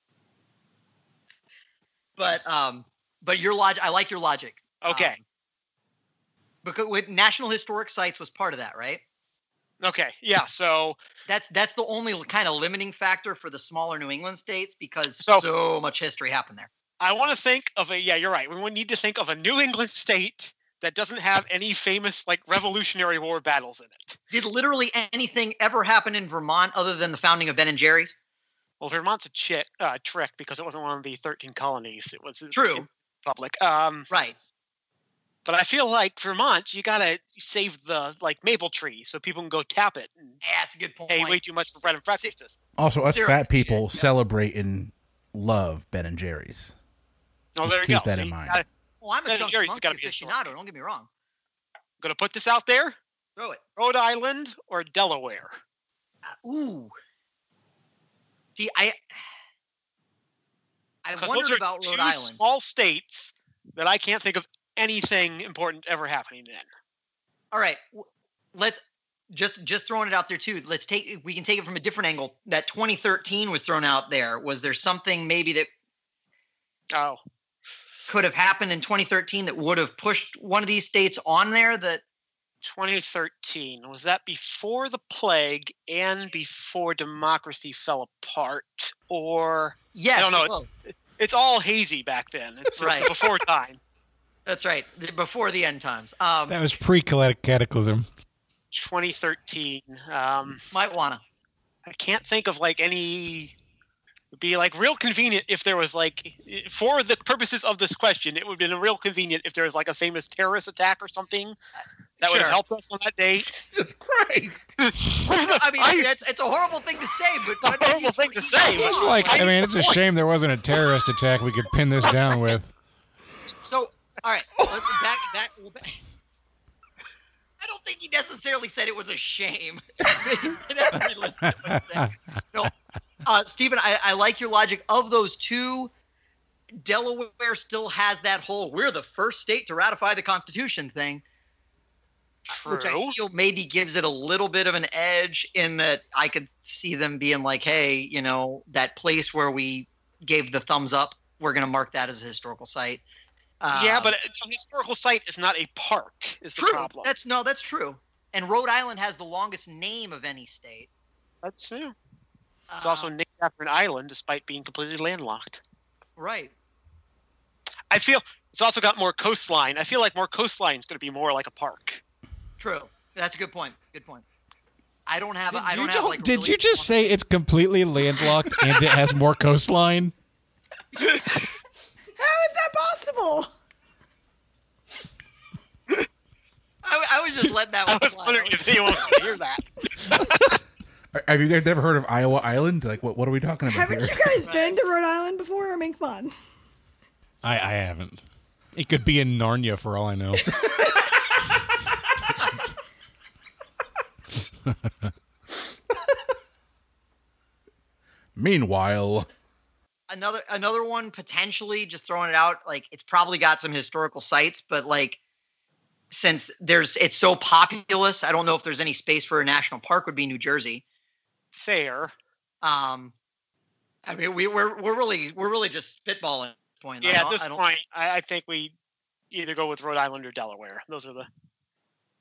But your logic, I like your logic.
Okay.
Because with National Historic Sites was part of that, right?
Okay. Yeah. So
that's the only kind of limiting factor for the smaller New England states because so much history happened there.
I want to think of you're right. We need to think of a New England state that doesn't have any famous like Revolutionary War battles in it.
Did literally anything ever happen in Vermont other than the founding of Ben and Jerry's?
Well, Vermont's a trick because it wasn't one of the 13 colonies. It was
true.
Republic.
Right.
But I feel like Vermont, you gotta save the maple tree so people can go tap it. And
that's a good point.
Pay way too much for bread and breakfast.
Also, us fat people celebrate and love Ben and Jerry's.
Oh, there you
keep
go.
that in mind.
I'm a chunky monkey aficionado. Don't get me wrong.
I'm gonna put this out there.
Throw it.
Rhode Island or Delaware?
Ooh. See, I wondered about Rhode Island.
Small states that I can't think of anything important ever happening in.
All right, let's just throwing it out there too. We can take it from a different angle. That 2013 was thrown out there. Was there something maybe that could have happened in 2013 that would have pushed one of these states on there? That
2013, was that before the plague and before democracy fell apart, or
yes,
I don't know. It's all hazy back then. It's
right
before time.
That's right, before the end times.
That was pre-cataclysm.
2013.
Might wanna.
I can't think of any. It'd be real convenient if there was for the purposes of this question, it would have been real convenient if there was a famous terrorist attack or something that would have helped us on that date.
Jesus Christ!
I mean, it's a horrible thing to say, but
it's a horrible thing to say.
It's a shame there wasn't a terrorist attack we could pin this down with.
So, all right, back. I don't think he necessarily said it was a shame. No, Stephen, I like your logic. Of those two, Delaware still has that whole "we're the first state to ratify the Constitution" thing.
True.
Which I feel maybe gives it a little bit of an edge in that I could see them being like, hey, that place where we gave the thumbs up, we're going to mark that as a historical site.
Yeah, but a historical site is not a park, is the problem.
That's true. And Rhode Island has the longest name of any state.
That's true. It's also named after an island, despite being completely landlocked.
Right.
I feel it's also got more coastline. I feel like more coastline is going to be more like a park.
True. That's a good point. Good point. I don't have.
Did you just say it's completely landlocked and it has more coastline?
How is that possible?
I was just letting that one
fly. I was wondering if anyone wants to hear that.
Have you guys ever heard of Iowa Island? What are we talking about
Haven't
here?
you guys been to Rhode Island before? I mean, come on.
I haven't. It could be in Narnia for all I know.
Meanwhile,
another one potentially, just throwing it out, it's probably got some historical sites, but since it's so populous, I don't know if there's any space for a national park. Would be New Jersey.
Fair.
I mean, we're really just spitballing at this point.
Yeah, at this point, I think we either go with Rhode Island or Delaware. Those are the.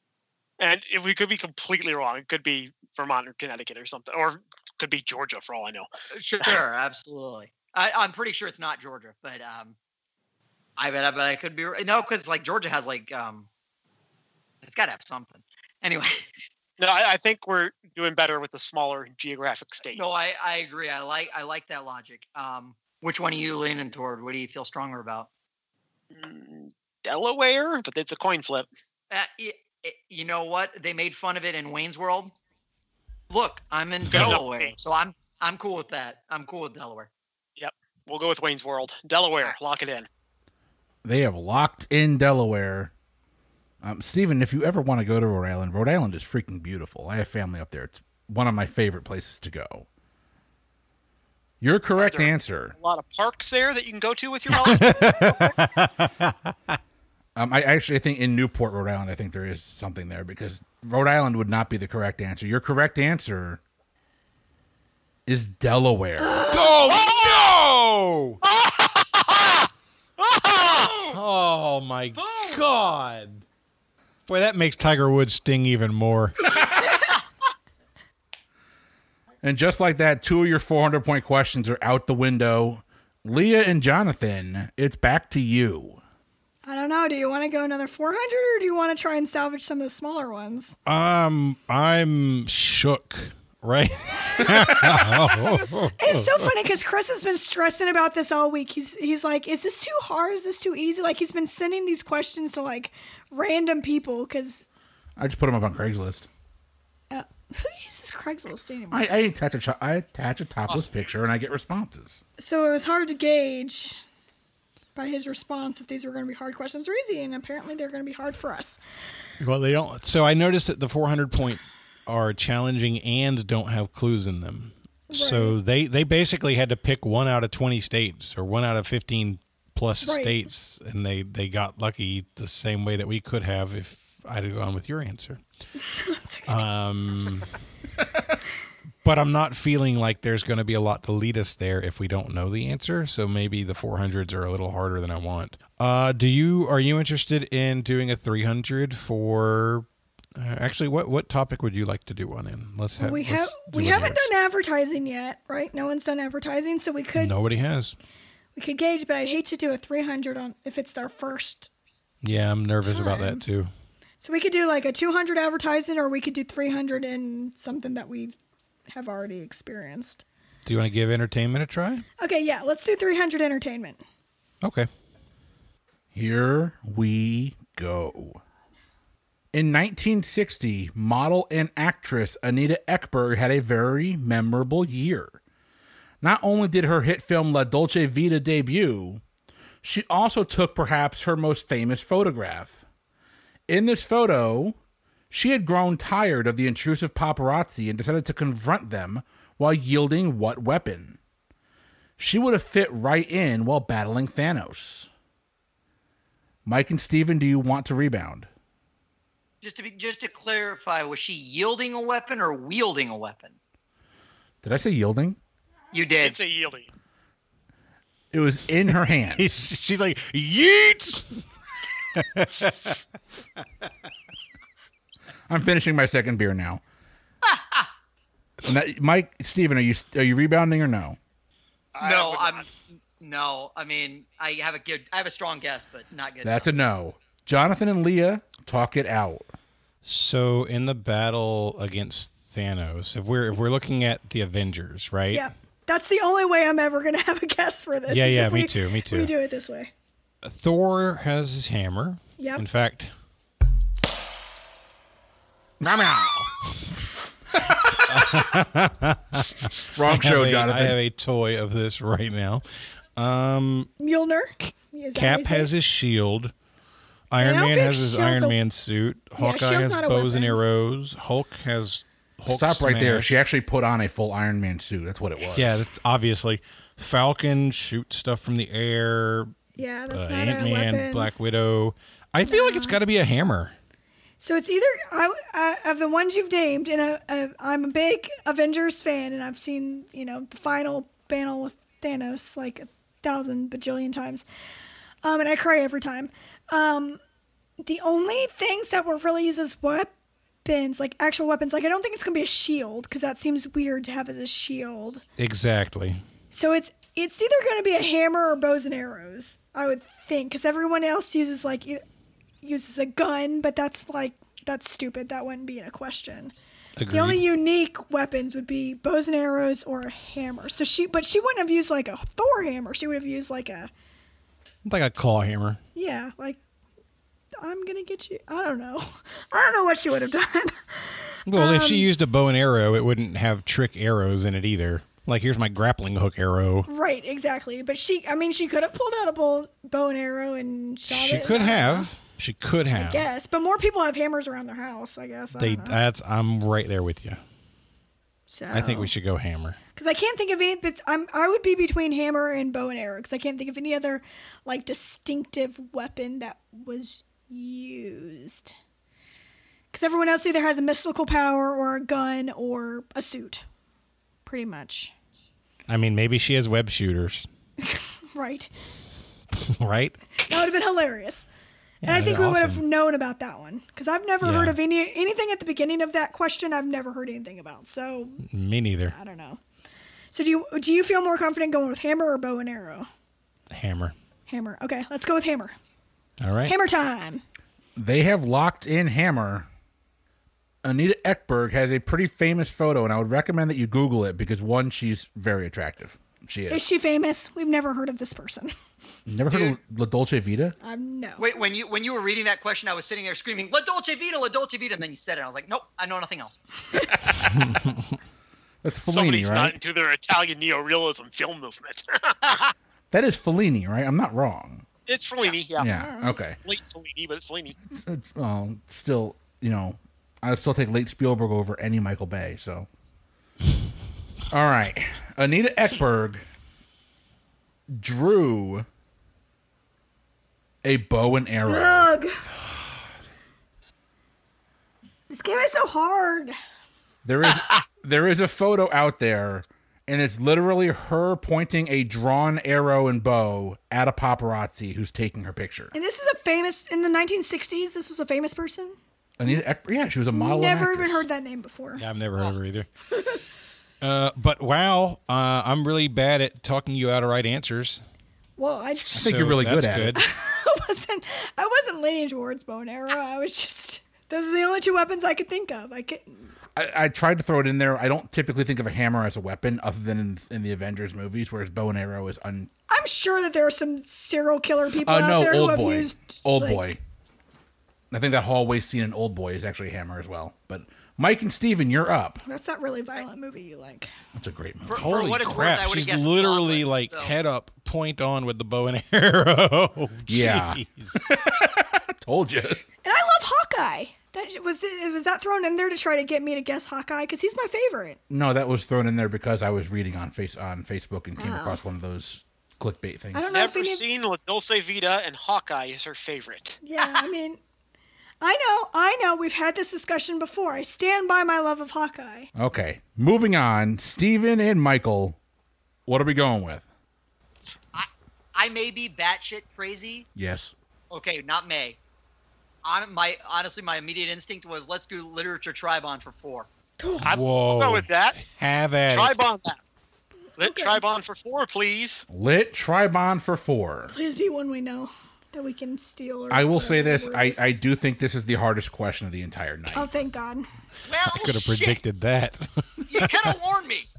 And if we could be completely wrong, it could be Vermont or Connecticut or something, or could be Georgia for all I know.
Sure, absolutely. I'm pretty sure it's not Georgia, but I bet I could be no, because like Georgia has like it's got to have something. Anyway.
No, I think we're doing better with the smaller geographic states.
No, I agree. I like that logic. Which one are you leaning toward? What do you feel stronger about?
Delaware, but it's a coin flip.
You know what? They made fun of it in Wayne's World. Look, I'm in Delaware, so I'm cool with that. I'm cool with Delaware.
Yep, we'll go with Wayne's World. Delaware, lock it in.
They have locked in Delaware. Steven, if you ever want to go to Rhode Island is freaking beautiful. I have family up there. It's one of my favorite places to go. Your correct answer.
A lot of parks there that you can go to with your relative.
I actually think in Newport, Rhode Island, I think there is something there because Rhode Island would not be the correct answer. Your correct answer is Delaware.
Oh, no! Oh, my God. Boy, that makes Tiger Woods sting even more.
And just like that, 2 of your 400-point questions are out the window. Leah and Jonathan, it's back to you.
I don't know. Do you want to go another 400 or do you want to try and salvage some of the smaller ones?
I'm shook, right?
It's so funny because Chris has been stressing about this all week. He's like, is this too hard? Is this too easy? Like he's been sending these questions to like random people because
I just put them up on Craigslist.
Who uses Craigslist anymore?
I attach a topless picture and I get responses.
So it was hard to gauge by his response if these were going to be hard questions or easy, and apparently they're going to be hard for us.
Well, they don't. So I noticed that the 400-point are challenging and don't have clues in them. Right. So they basically had to pick 1 out of 20 states or 1 out of 15 plus states, and they got lucky the same way that we could have if I'd have gone with your answer. But I'm not feeling like there's going to be a lot to lead us there if we don't know the answer. So maybe the 400s are a little harder than I want. Are you interested in doing a 300 for? Actually, what topic would you like to do one in?
We haven't done advertising yet, right? No one's done advertising, so we could.
Nobody has.
We could gauge, but I'd hate to do a 300 on if it's our first.
Yeah, I'm nervous about that too.
So we could do like a 200 advertising, or we could do 300 in something that we have already experienced.
Do you want to give entertainment a try?
Okay, yeah, let's do 300 entertainment.
Okay.
Here we go. In 1960, model and actress Anita Ekberg had a very memorable year. Not only did her hit film La Dolce Vita debut, she also took perhaps her most famous photograph. In this photo, she had grown tired of the intrusive paparazzi and decided to confront them while yielding what weapon? She would have fit right in while battling Thanos. Mike and Steven, do you want to rebound?
Just to clarify, was she yielding a weapon or wielding a weapon?
Did I say yielding?
You did.
It's a yielding.
It was in her hand.
She's like, yeet!
I'm finishing my second beer now. Mike, Steven, are you rebounding or no?
No, no. I mean, I have a strong guess, but not good.
That's a no. Jonathan and Leah, talk it out.
So in the battle against Thanos, if we're looking at the Avengers, right?
Yeah. That's the only way I'm ever going to have a guess for this.
Yeah, me too.
We do it this way.
Thor has his hammer.
Yep.
In fact,
Wrong show, Jonathan.
I have a toy of this right now.
Mjolnir.
Cap has his shield. Iron Man has his Iron Man suit. Hawkeye has bows and arrows. Hulk has Hulk
Stop right
smash.
there. She actually put on a full Iron Man suit. That's what it was.
Yeah, that's obviously. Falcon shoots stuff from the air.
Yeah, that's not
Ant-Man,
a weapon.
Black Widow. I feel like it's got to be a hammer.
So it's either of the ones you've named, and I'm a big Avengers fan, and I've seen the final battle with Thanos like 1,000 bajillion times, and I cry every time. The only things that were really used as weapons, like actual weapons, like I don't think it's going to be a shield because that seems weird to have as a shield.
Exactly.
So it's either going to be a hammer or bows and arrows, I would think, because everyone else uses a gun, but that's stupid. That wouldn't be in a question.
Agreed.
The only unique weapons would be bows and arrows or a hammer. So she wouldn't have used like a Thor hammer. She would have used like a
claw hammer.
Yeah, like I'm gonna get you. I don't know. I don't know what she would have done.
Well, if she used a bow and arrow, it wouldn't have trick arrows in it either. Like, here's my grappling hook arrow.
Right, exactly. But she could have pulled out a bow and arrow and shot it.
She could have. She could have.
Yes, but more people have hammers around their house, I guess.
I'm right there with you.
So
I think we should go hammer.
Because I can't think of any. I would be between hammer and bow and arrow because I can't think of any other like distinctive weapon that was used. Because everyone else either has a mystical power or a gun or a suit, pretty much.
I mean, maybe she has web shooters.
Right.
Right?
That would have been hilarious.
Yeah,
and I think we would have
awesome.
known about that one. Because I've never heard of anything at the beginning of that question I've never heard anything about. So
me neither.
I don't know. So do you feel more confident going with hammer or bow and arrow?
Hammer.
Hammer. Okay, let's go with hammer.
All right.
Hammer time.
They have locked in hammer. Anita Ekberg has a pretty famous photo, and I would recommend that you Google it because, one, she's very attractive. She is.
Is she famous? We've never heard of this person.
Never heard of La Dolce Vita?
No.
Wait, when you were reading that question, I was sitting there screaming, La Dolce Vita, and then you said it. I was like, nope, I know nothing else.
That's Fellini,
Somebody's
right?
not into their Italian neorealism film movement.
That is Fellini, right? I'm not wrong.
It's Fellini, yeah.
Yeah, okay.
Late Fellini, but it's Fellini.
It's still, I would still take late Spielberg over any Michael Bay, so. All right. Anita Ekberg drew a bow and arrow.
Ugh. This game is so hard.
There is a photo out there, and it's literally her pointing a drawn arrow and bow at a paparazzi who's taking her picture.
And this is in the 1960s, this was a famous person?
Anita Ekberg, yeah, she was a model.
Never even heard that name before.
Yeah, I've never heard of her either. But wow, I'm really bad at talking you out of right answers.
Well, I
think you're really good at it.
I wasn't leaning towards bow and arrow. I was just, those are the only two weapons I could think of.
I tried to throw it in there. I don't typically think of a hammer as a weapon other than in the Avengers movies, whereas bow and arrow is
I'm sure that there are some serial killer people out there who have used...
Old Boy. I think that hallway scene in Old Boy is actually a hammer as well. But Mike and Steven, you're up.
That's that really violent movie you like.
That's a great movie.
For
Holy
what it's
crap,
worth, I would've
she's
guessed
literally
Bloodlet,
like
so.
head up, point on with the bow and arrow.
Yeah. Told you.
And I love Hawkeye. Was that thrown in there to try to get me to guess Hawkeye? Because he's my favorite.
No, that was thrown in there because I was reading on Facebook and came across one of those clickbait things.
I don't know
Never
if any...
seen La Dolce Vita, and Hawkeye is her favorite.
Yeah, I mean... I know. We've had this discussion before. I stand by my love of Hawkeye.
Okay, moving on. Steven and Michael, what are we going with?
I may be batshit crazy.
Yes.
Okay, not may. Honestly, my immediate instinct was let's do literature Tribon for 4.
I'll
Whoa.
go with that.
Have at it.
Tribon that. Lit
Okay.
Tribon for 4, please.
Lit Tribon for 4.
Please be one we know that we can steal. Or
I will say
whatever
this.
the word is.
I do think this is the hardest question of the entire night.
Oh, thank God.
Well,
I could have
shit.
predicted that.
You could have warned me.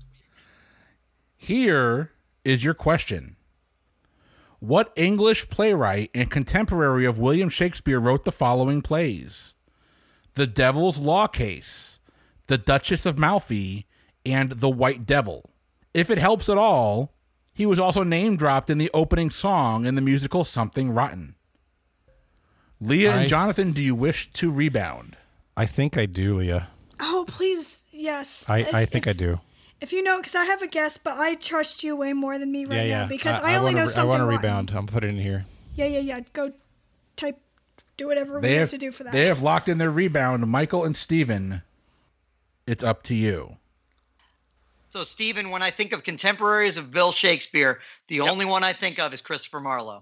Here is your question. What English playwright and contemporary of William Shakespeare wrote the following plays? The Devil's Law Case, The Duchess of Malfi, and The White Devil. If it helps at all, he was also name-dropped in the opening song in the musical Something Rotten. Leah and Jonathan, do you wish to rebound?
I think I do, Leah.
Oh, please, yes.
I think I do.
If you know, because I have a guess, but I trust you way more than me right now because I only
wanna,
know something.
I want to
rotten.
rebound. I'll put it in here.
Yeah. Go type, do whatever we have to do for that.
They have locked in their rebound. Michael and Steven, it's up to you.
So, Stephen, when I think of contemporaries of Bill Shakespeare, the only one I think of is Christopher Marlowe.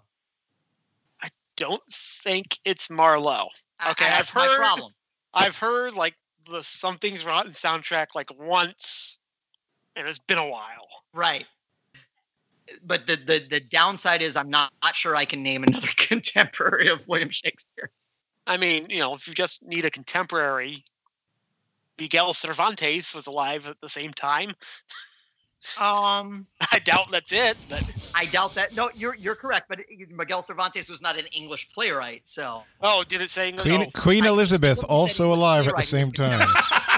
Don't think it's Marlowe. Okay,
That's my problem.
I've heard like the Something's Rotten soundtrack like once, and it's been a while.
Right. But the downside is I'm not sure I can name another contemporary of William Shakespeare.
I mean, if you just need a contemporary, Miguel Cervantes was alive at the same time. I doubt that's it, but
I doubt that. No, you're correct. But Miguel Cervantes was not an English playwright, so.
Oh, did it say
Queen Elizabeth also alive at the same time?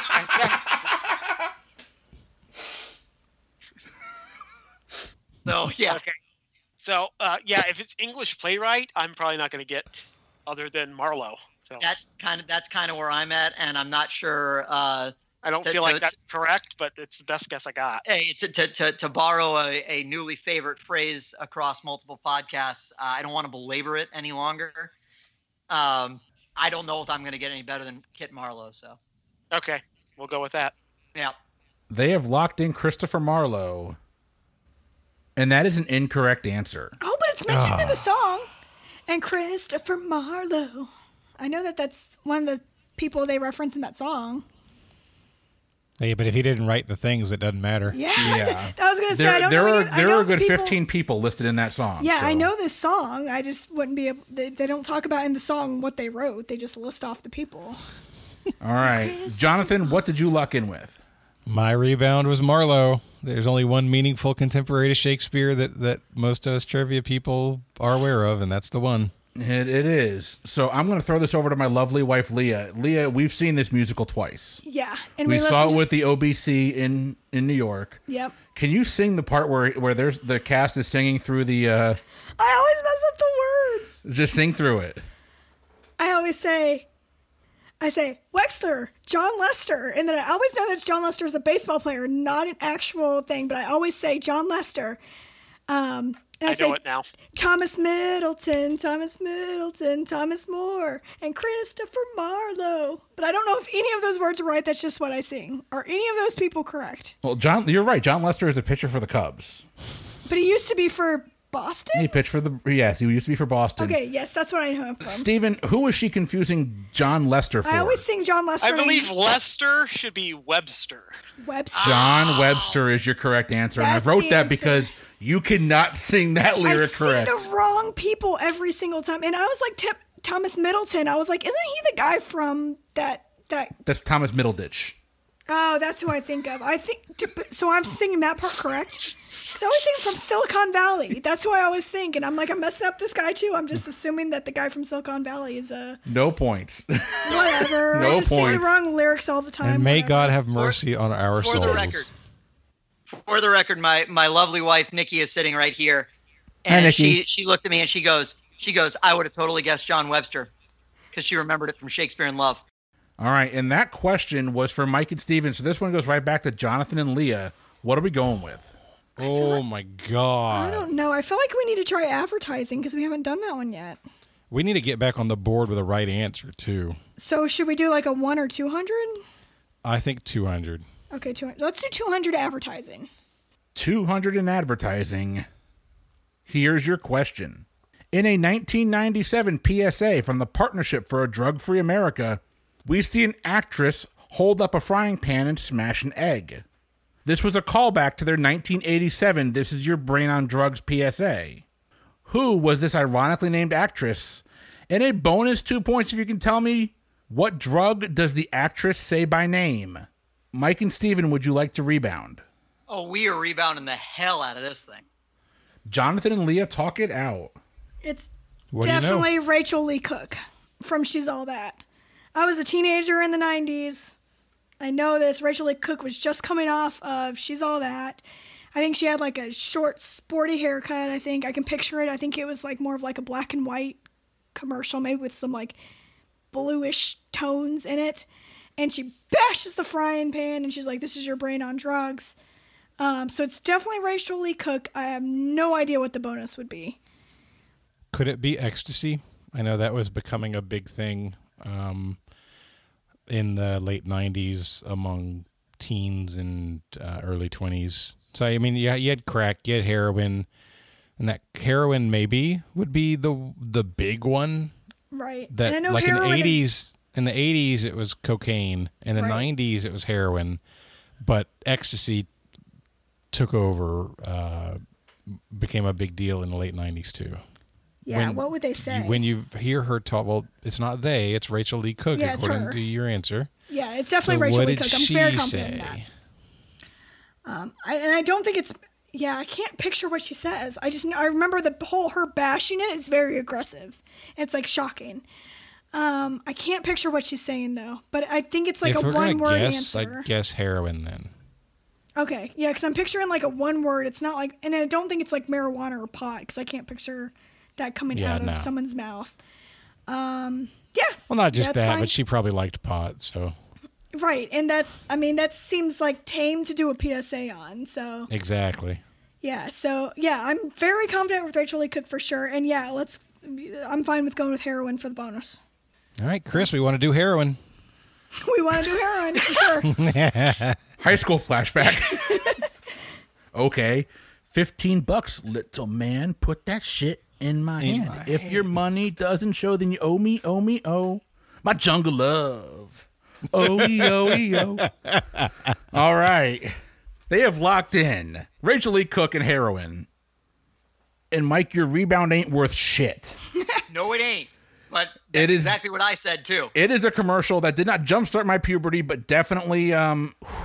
So yeah.
Okay. So if it's English playwright, I'm probably not going to get other than Marlowe. So
That's kind of where I'm at, and I'm not sure.
I don't feel like that's correct, but it's the best guess I got.
Hey, to borrow a newly favorite phrase across multiple podcasts, I don't want to belabor it any longer. I don't know if I'm going to get any better than Kit Marlowe. So.
Okay, we'll go with that.
Yeah.
They have locked in Christopher Marlowe, and that is an incorrect answer.
Oh, but it's mentioned in the song. And Christopher Marlowe. I know that's one of the people they reference in that song.
Hey, but if he didn't write the things, it doesn't matter.
Yeah. I was going to say, I don't
there
know.
There are a good 15 people listed in that song.
Yeah,
so.
I know this song. I just wouldn't be able. They don't talk about in the song what they wrote. They just list off the people.
All right. Jonathan, what did you lock in with?
My rebound was Marlowe. There's only one meaningful contemporary to Shakespeare that most of us trivia people are aware of, and that's the one.
It is. So I'm going to throw this over to my lovely wife, Leah. Leah, we've seen this musical twice.
Yeah. And
we saw it with the OBC in New York.
Yep.
Can you sing the part where there's the cast is singing through the...
I always mess up the words.
Just sing through it.
I say, Wexler, John Lester. And then I always know that John Lester is a baseball player, not an actual thing, but I always say John Lester. And I say,
know it now.
Thomas Middleton, Thomas More, and Christopher Marlowe. But I don't know if any of those words are right. That's just what I sing. Are any of those people correct?
Well, you're right. John Lester is a pitcher for the Cubs.
But he used to be for Boston?
He pitched for he used to be for Boston.
Okay, yes, that's what I know him from.
Steven, who is she confusing John Lester for?
I always sing John Lester.
I believe Lester should be Webster.
John Webster is your correct answer. And I wrote that because you cannot sing that lyric correct.
I sing the wrong people every single time. And I was like, Thomas Middleton. I was like, isn't he the guy from that?
That's Thomas Middleditch.
Oh, that's who I think of. So I'm singing that part correct? Because I always think from Silicon Valley. That's who I always think. And I'm like, I'm messing up this guy too. I'm just assuming that the guy from Silicon Valley is
No points.
Whatever. I just sing the wrong lyrics all the time.
And may God have mercy on our souls.
For the record, my lovely wife Nikki is sitting right here, and
Hi,
she looked at me and she goes, I would have totally guessed John Webster, because she remembered it from Shakespeare in Love.
All right, and that question was for Mike and Steven, so this one goes right back to Jonathan and Leah. What are we going with?
Oh my God!
I don't know. I feel like we need to try advertising because we haven't done that one yet.
We need to get back on the board with a right answer too.
So should we do like a 1 or 200?
I think 200.
Okay, 200. Let's do 200 advertising.
200 in advertising. Here's your question. In a 1997 PSA from the Partnership for a Drug-Free America, we see an actress hold up a frying pan and smash an egg. This was a callback to their 1987 This Is Your Brain on Drugs PSA. Who was this ironically named actress? And a bonus 2 points if you can tell me, what drug does the actress say by name? Mike and Steven, would you like to rebound?
Oh, we are rebounding the hell out of this thing.
Jonathan and Leah, talk it out.
It's
What
definitely Rachel Lee Cook from She's All That. I was a teenager in the 90s. I know this. Rachel Lee Cook was just coming off of She's All That. I think she had like a short, sporty haircut. I think I can picture it. I think it was like more of like a black and white commercial, maybe with some like bluish tones in it. And she bashes the frying pan and she's like, "This is your brain on drugs." So it's definitely Rachel Lee Cook. I have no idea what the bonus would be.
Could it be ecstasy? I know that was becoming a big thing in the late 90s among teens and early 20s. So, I mean, you had crack, you had heroin, and that heroin maybe would be the big one.
Right.
That,
and I know
like in the
heroin
80s, In the 80s, it was cocaine. In the 90s, it was heroin. But ecstasy took over, became a big deal in the late 90s, too.
Yeah, what would they say?
When you hear her talk, well, it's not they, it's Rachel Lee Cook, according to your answer.
Yeah, it's definitely Rachel Lee Cook. I'm very confident in that. I don't think it's... Yeah, I can't picture what she says. I remember her bashing it is very aggressive. It's like shocking. I can't picture what she's saying though, but I think it's like a one-word answer.
I guess heroin then.
Okay, yeah, because I'm picturing like a one word. It's not like, and I don't think it's like marijuana or pot because I can't picture that coming out of someone's mouth. Yes.
Well, not just that,
fine.
but she probably liked pot, so.
Right, and that seems like tame to do a PSA on, so.
Exactly.
Yeah, so, yeah, I'm very confident with Rachel Lee Cook for sure, and yeah, I'm fine with going with heroin for the bonus.
All right, Chris, we want to do heroin.
We want to do heroin, for sure.
High school flashback. Okay, $15, little man, put that shit in my hand. If your money doesn't show, then you owe me, my jungle love. Oh. All right. They have locked in Rachel Lee Cook and heroin. And Mike, your rebound ain't worth shit.
No, it ain't. But that's exactly what I said, too.
It is a commercial that did not jumpstart my puberty, but definitely,
Yeah,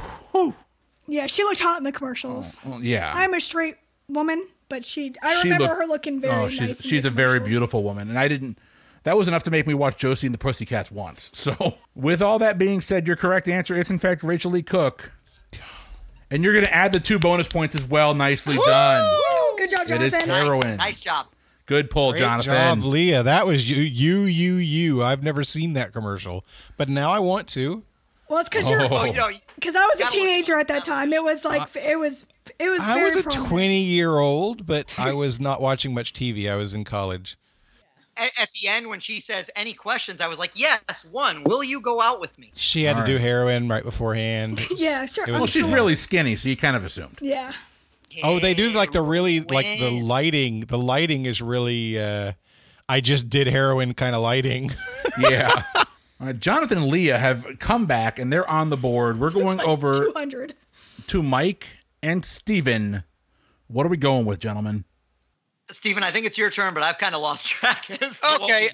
she looked hot in the commercials.
Yeah.
I'm a straight woman, but I remember her looking very nice.
She's a very beautiful woman. And that was enough to make me watch Josie and the Pussycats once. So, with all that being said, your correct answer is, in fact, Rachel Lee Cook. And you're going to add the 2 bonus points as well. Nicely done.
Good job, Jonathan.
It is heroin.
Nice job.
Good pull,
Great
Jonathan.
Great job, Leah. That was you. I've never seen that commercial, but now I want to.
Well, it's because because I was a teenager at that time. It was like it was.
I was a 20-year-old, but I was not watching much TV. I was in college.
At the end, when she says any questions, I was like, yes, one. Will you go out with me?
She had to do heroin right beforehand.
Yeah, sure.
Well, she's really skinny, so you kind of assumed.
Yeah.
Oh, they do like the lighting. The lighting is really, I just did heroin kind of lighting.
Yeah. All right, Jonathan and Leah have come back, and they're on the board. We're going over
200
to Mike and Steven. What are we going with, gentlemen?
Steven, I think it's your turn, but I've kind of lost track.
Okay.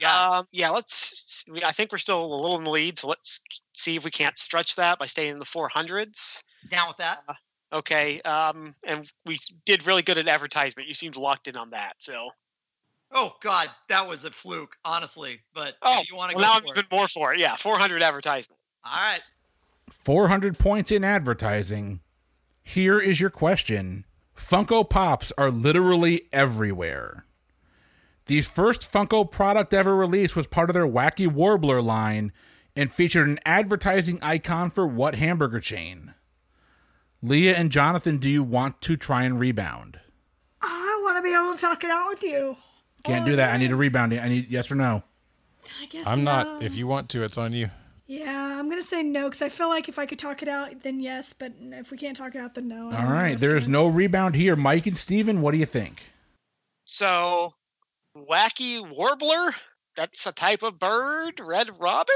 I think we're still a little in the lead, so let's see if we can't stretch that by staying in the 400s.
Down with that.
Okay. And we did really good at advertisement. You seemed locked in on that, so.
Oh God, that was a fluke, honestly. But if you want to go
now
for
I'm even more for it. Yeah, 400 advertisement.
All right.
400 points in advertising. Here is your question. Funko Pops are literally everywhere. The first Funko product ever released was part of their Wacky Warbler line and featured an advertising icon for what hamburger chain? Leah and Jonathan, do you want to try and rebound?
I want to be able to talk it out with you.
Can't do that. I need a rebound. I need yes or no.
I guess
I'm
no.
not. If you want to, it's on you.
Yeah, I'm going to say no because I feel like if I could talk it out, then yes. But if we can't talk it out, then no.
All right. There is no rebound here. Mike and Steven, what do you think?
So, Wacky Warbler? That's a type of bird? Red Robin?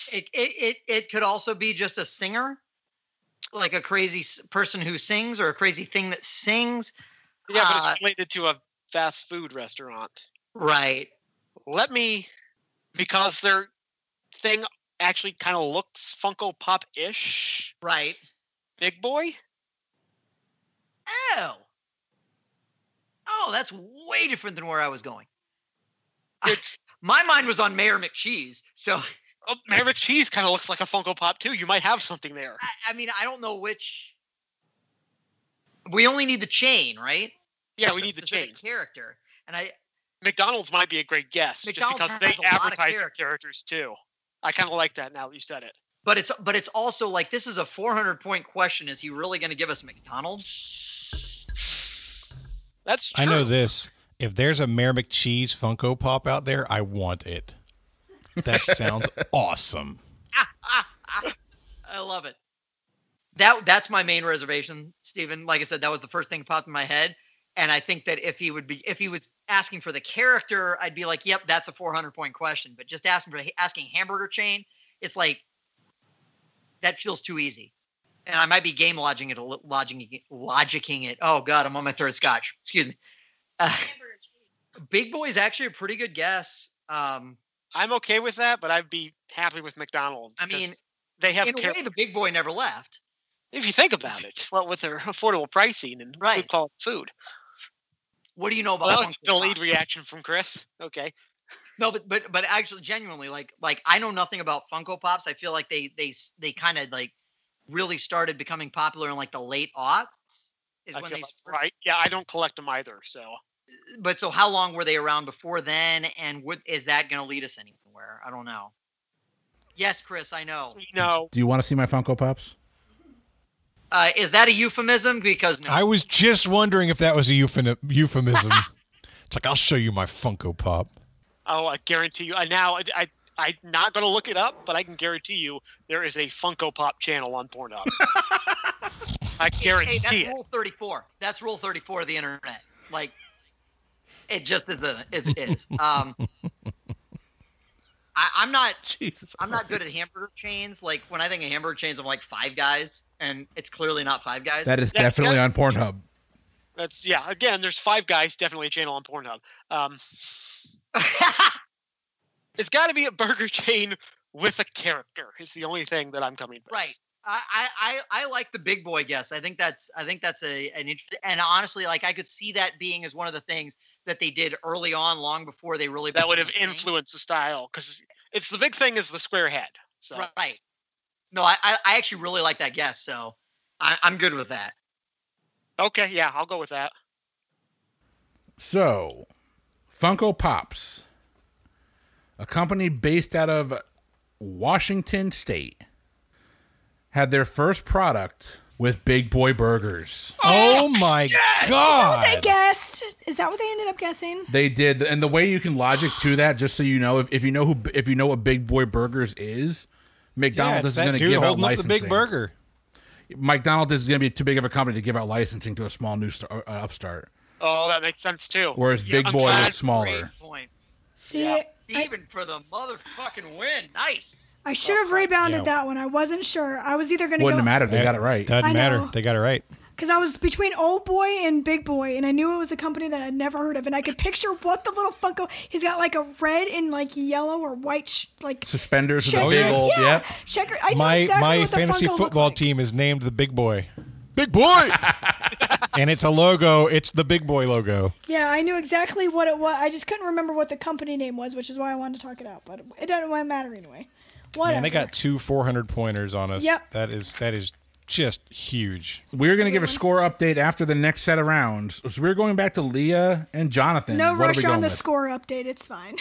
It could also be just a singer, like a crazy person who sings or a crazy thing that sings.
Yeah, but it's related to a fast food restaurant.
Right.
Because their thing actually kind of looks Funko Pop-ish.
Right.
Big Boy?
Oh, that's way different than where I was going. My mind was on Mayor McCheese, so...
Oh, Mayor McCheese kind of looks like a Funko Pop, too. You might have something there.
I mean, I don't know which... We only need the chain, right?
Yeah, we need the chain.
Character. And
McDonald's might be a great guess,
McDonald's
just because they advertise their characters, too. I kind of like that now that you said it.
But it's also like, this is a 400-point question. Is he really going to give us McDonald's?
That's true.
I know this. If there's a Mayor McCheese Funko Pop out there, I want it. That sounds awesome.
I love it. That's my main reservation, Steven. Like I said, that was the first thing that popped in my head. And I think that if he was asking for the character, I'd be like, yep, that's a 400-point question. But just asking hamburger chain, it's like that feels too easy. And I might be game logicking it. Oh God, I'm on my third scotch. Excuse me. Big Boy is actually a pretty good guess.
I'm okay with that, but I'd be happy with McDonald's.
I mean,
they have
in a way, the Big Boy never left.
If you think about it, well, with their affordable pricing and good quality food.
What do you know about?
Well, that was the lead reaction from Chris. Okay.
No, but actually, genuinely, like I know nothing about Funko Pops. I feel like they kind of like really started becoming popular in like the late aughts.
Right? Yeah, I don't collect them either. So.
But so how long were they around before then? And is that going to lead us anywhere? I don't know. Yes, Chris, I know.
No.
Do you want to see my Funko Pops?
Is that a euphemism? Because no.
I was just wondering if that was a euphemism. It's like, I'll show you my Funko Pop.
Oh, I guarantee you. I'm not going to look it up, but I can guarantee you there is a Funko Pop channel on Pornhub. I guarantee
that's
it.
Rule 34. That's Rule 34 of the internet. Like, it just is. I'm not good at hamburger chains. Like when I think of hamburger chains, I'm like Five Guys, and it's clearly not Five Guys.
That is definitely on Pornhub.
That's again, there's Five Guys, definitely a channel on Pornhub. It's got to be a burger chain with a character. Is the only thing that I'm coming with.
Right. I like the Big Boy guess. I think that's an interesting, and honestly, like I could see that being as one of the things that they did early on, long before they really
that would have influenced the style, because it's the big thing is the square head. So
right. No, I actually really like that guess, so I'm good with that.
Okay, yeah, I'll go with that.
So, Funko Pops, a company based out of Washington State, had their first product with Big Boy Burgers.
Oh my God!
Is that what they guessed? Is that what they ended up guessing?
They did, and the way you can logic to that, just so you know, if you know what Big Boy Burgers is, McDonald's is going to give out licensing.
The big burger.
McDonald's is going to be too big of a company to give out licensing to a small new upstart.
Oh, that makes sense too.
Whereas Big Boy was smaller.
Great point.
See,
Even for the motherfucking win. Nice.
I should have rebounded that one. I wasn't sure. I was either going to go...
Wouldn't have mattered. They got it right.
Doesn't matter. They got it right.
Because I was between Old Boy and Big Boy, and I knew it was a company that I'd never heard of, and I could picture what the little Funko... He's got like a red and like yellow or white
suspenders with
checker.
a big old...
Yeah. Checker. I know
My
exactly what the
fantasy
Funko
football team is named the Big Boy. Big Boy! And it's a logo. It's the Big Boy logo.
Yeah, I knew exactly what it was. I just couldn't remember what the company name was, which is why I wanted to talk it out. But it doesn't matter anyway. Whatever.
Man, they got 2 400-pointers on us.
Yep.
That is just huge.
We're going to give a score update after the next set of rounds. So we're going back to Leah and Jonathan.
No
what
rush on the
with?
score update. It's fine.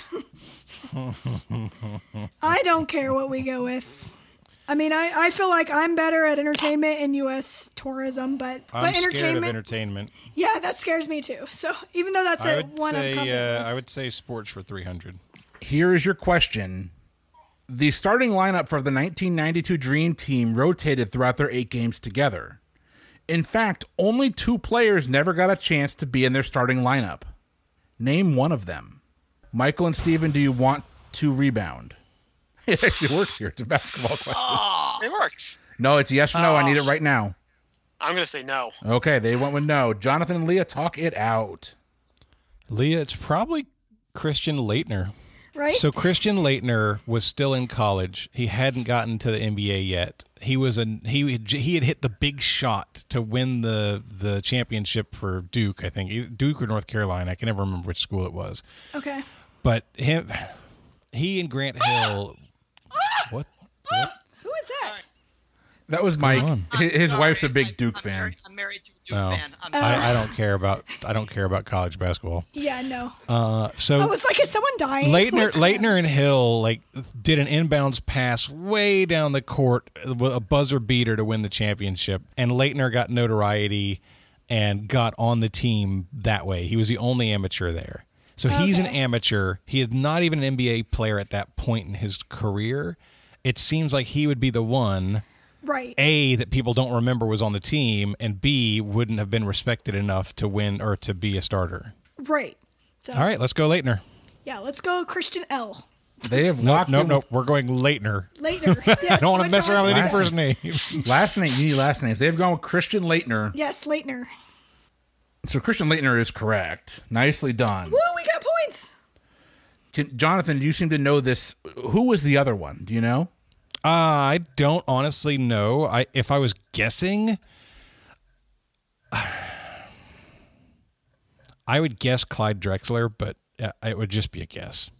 I don't care what we go with. I mean, I feel like I'm better at entertainment and U.S. tourism, but entertainment.
Scared of entertainment.
Yeah, that scares me too. So even though that's one I'm confident with.
I would say sports for 300.
Here is your question. The starting lineup for the 1992 Dream Team rotated throughout their 8 games together. In fact, only 2 players never got a chance to be in their starting lineup. Name one of them. Michael and Steven, do you want to rebound? It actually works here. It's a basketball question.
Oh, it works.
No, it's yes or no. I need it right now.
I'm going to say no.
Okay, they went with no. Jonathan and Leah, talk it out.
Leah, it's probably Christian Laettner.
Right?
So Christian Laettner was still in college. He hadn't gotten to the NBA yet. He had hit the big shot to win the championship for Duke, I think. Duke or North Carolina. I can never remember which school it was.
Okay.
But he and Grant Hill... What?
Who is that?
That was Mike. His wife's a big Duke fan.
I'm married to a Duke fan.
I don't care about college basketball.
Yeah, no.
So
I was like, is someone dying?
Laettner and Hill did an inbounds pass way down the court, a buzzer beater to win the championship, and Laettner got notoriety and got on the team that way. He was the only amateur there. So he's an amateur. He is not even an NBA player at that point in his career. It seems like he would be the one,
right?
A, that people don't remember was on the team, and B, wouldn't have been respected enough to win or to be a starter.
Right. So,
all right, let's go Laettner.
Yeah, let's go Christian L.
They have
Nope,
locked in.
nope. We're going Leitner.
Leitner. Yes,
I don't want to
like
mess around with any
Last
first names.
Last name. You need last names. They've gone with Christian Leitner.
Yes, Leitner.
So Christian Leitner is correct. Nicely done.
Woo, we got points.
Jonathan, you seem to know this. Who was the other one? Do you know?
I don't honestly know. If I was guessing, I would guess Clyde Drexler, but it would just be a guess.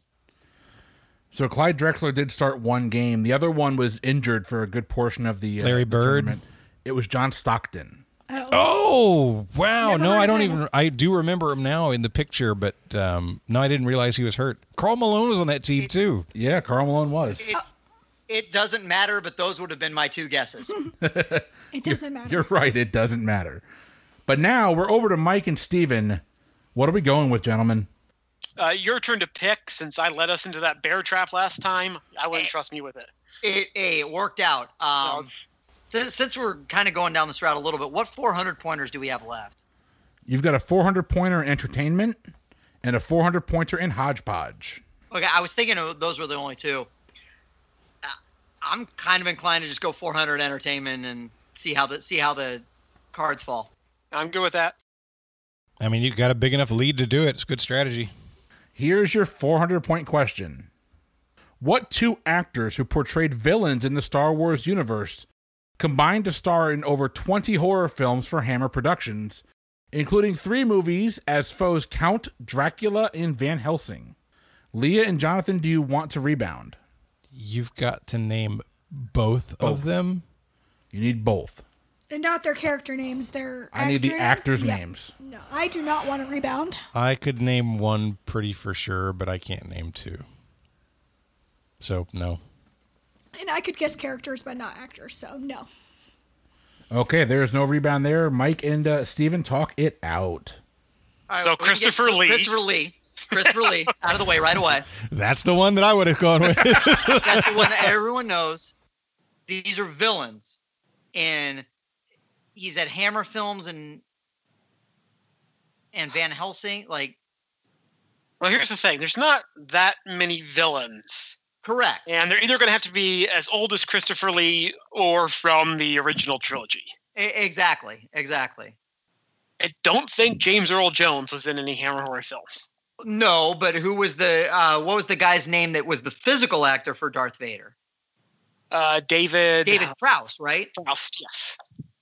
So Clyde Drexler did start one game. The other one was injured for a good portion of the
Larry
the
Bird?
tournament. It was John Stockton.
Oh, wow.
Never
No,
heard
I
of
don't
him.
even. I do remember him now in the picture, but no, I didn't realize he was hurt. Karl Malone was on that team, too.
Yeah, Karl Malone was.
It doesn't matter, but those would have been my two guesses.
It doesn't matter.
You're right. It doesn't matter. But now we're over to Mike and Steven. What are we going with, gentlemen?
Your turn to pick. Since I led us into that bear trap last time, I wouldn't trust me with it.
It worked out. Since we're kind of going down this route a little bit, what 400 pointers do we have left?
You've got a 400-pointer in entertainment and a 400-pointer in hodgepodge.
Okay, I was thinking those were the only two. I'm kind of inclined to just go 400 entertainment and see how the cards fall.
I'm good with that.
I mean, you got a big enough lead to do it. It's a good strategy.
Here's your 400-point question. What two actors who portrayed villains in the Star Wars universe combined to star in over 20 horror films for Hammer Productions, including 3 movies as foes Count, Dracula, and Van Helsing? Leah and Jonathan, do you want to rebound?
You've got to name both of them.
You need both.
And not their character names, their
I need the actors'
Yeah.
names.
No, I do not want to rebound.
I could name one pretty for sure, but I can't name two. So, no.
And I could guess characters, but not actors, so no.
Okay, there's no rebound there. Mike and Steven, talk it out.
All right,
So
we can
Christopher Lee.
Christopher Lee, out of the way right away.
That's the one that I would have gone with.
That's the one that everyone knows. These are villains, and he's at Hammer Films and Van Helsing. Like,
Well, here's the thing. There's not that many villains.
correct.
And they're either going to have to be as old as Christopher Lee or from the original trilogy.
Exactly.
I don't think James Earl Jones was in any Hammer horror films.
No, but who was what was the guy's name that was the physical actor for Darth Vader?
David
Prowse, right?
Prowse, yes.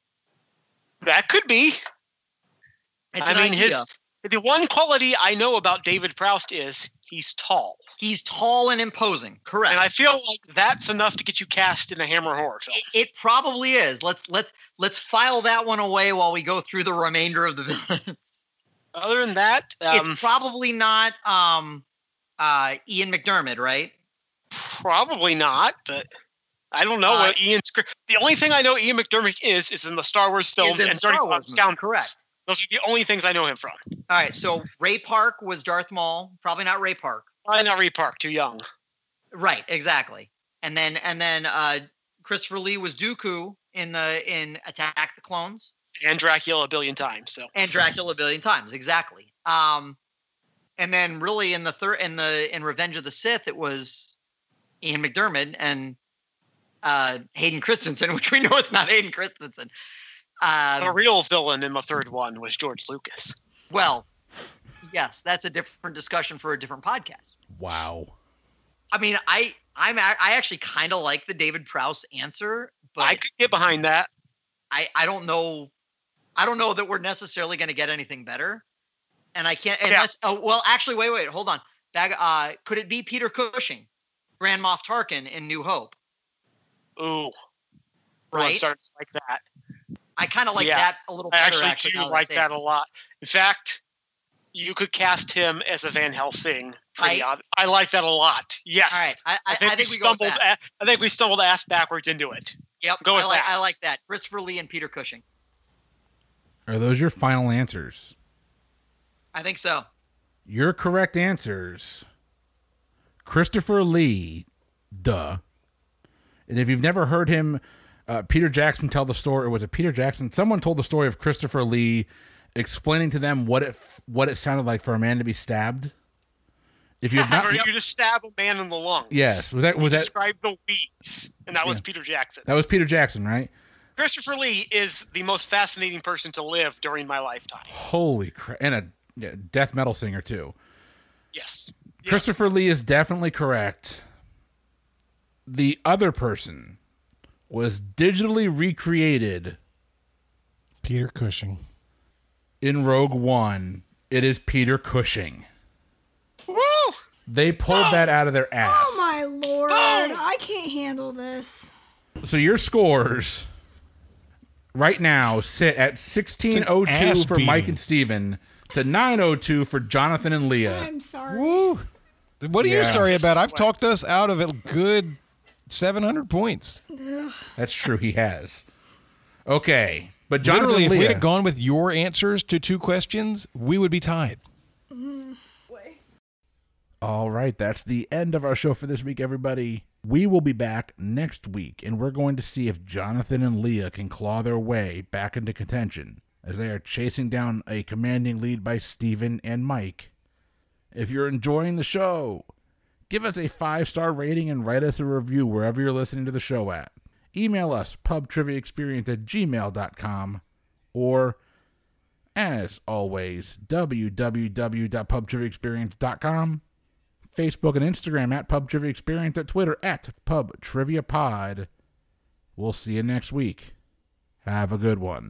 That could be.
It's
I
an
mean,
idea.
the one quality I know about David Prowse is he's tall.
He's tall and imposing. Correct.
And I feel like that's enough to get you cast in a Hammer horror film.
It probably is. Let's file that one away while we go through the remainder of the villains.
Other than that,
It's probably not Ian McDermott, right?
probably not, but I don't know what Ian's... The only thing I know Ian McDermott is in the Star Wars films
in
and
Star
35
Wars movies,
Scoundrels.
correct.
Those are the only things I know him from.
All right, so Ray Park was Darth Maul. Probably not Ray Park.
Probably not Ray Park, too young.
Right, exactly. And then Christopher Lee was Dooku in Attack the Clones.
And Dracula a billion times. So
And Dracula a billion times, exactly. And then really in Revenge of the Sith, it was Ian McDermott and Hayden Christensen, which we know it's not Hayden Christensen.
the real villain in the third one was George Lucas.
Well, yes, that's a different discussion for a different podcast.
Wow.
I mean, I actually kind of like the David Prowse answer, but
I could get behind that.
I don't know. I don't know that we're necessarily going to get anything better. And I can't. Unless, well, actually, wait, hold on. Could it be Peter Cushing, Grand Moff Tarkin in New Hope?
Ooh,
Right.
I'm starting to like that.
I kind of like that a little
I
better.
actually do
now
like
I say
that
it.
a lot. In fact, you could cast him as a Van Helsing.
I
like that a lot. Yes.
All right. I think we
stumbled.
go with that.
I think we stumbled ass backwards into it.
Yep.
Go with that.
I like that. Christopher Lee and Peter Cushing.
Are those your final answers?
I think so.
Your correct answers. Christopher Lee, duh. And if you've never heard him, Peter Jackson tell the story, or was it Peter Jackson? Someone told the story of Christopher Lee explaining to them what it sounded like for a man to be stabbed. If you have not,
Or you just stab a man in the lungs.
yes, was that
Describe the weeks, and that was Peter Jackson.
that was Peter Jackson, right?
Christopher Lee is the most fascinating person to live during my lifetime.
Holy crap! And a death metal singer too.
Yes.
Christopher Lee is definitely correct. The other person was digitally recreated
Peter Cushing.
in Rogue One. It is Peter Cushing.
Woo!
They pulled that out of their ass.
Oh my lord! I can't handle this.
So your scores right now sit at 1602 for Mike
beating.
and Steven to 902 for Jonathan and Leah.
I'm sorry.
Woo. What are
Yeah.
you sorry about? I've talked us out of a good 700 points.
That's true, he has. Okay, but Jonathan
Literally,
and
if
Leah,
we'd have gone with your answers to 2 questions, we would be tied.
all right, that's the end of our show for this week, everybody. We will be back next week, and we're going to see if Jonathan and Leah can claw their way back into contention as they are chasing down a commanding lead by Steven and Mike. If you're enjoying the show, give us a 5-star rating and write us a review wherever you're listening to the show at. Email us, pubtriviaexperience@gmail.com, or, as always, www.pubtriviaexperience.com, Facebook and Instagram at pubtriviaexperience, at Twitter at pubtriviapod. We'll see you next week. Have a good one.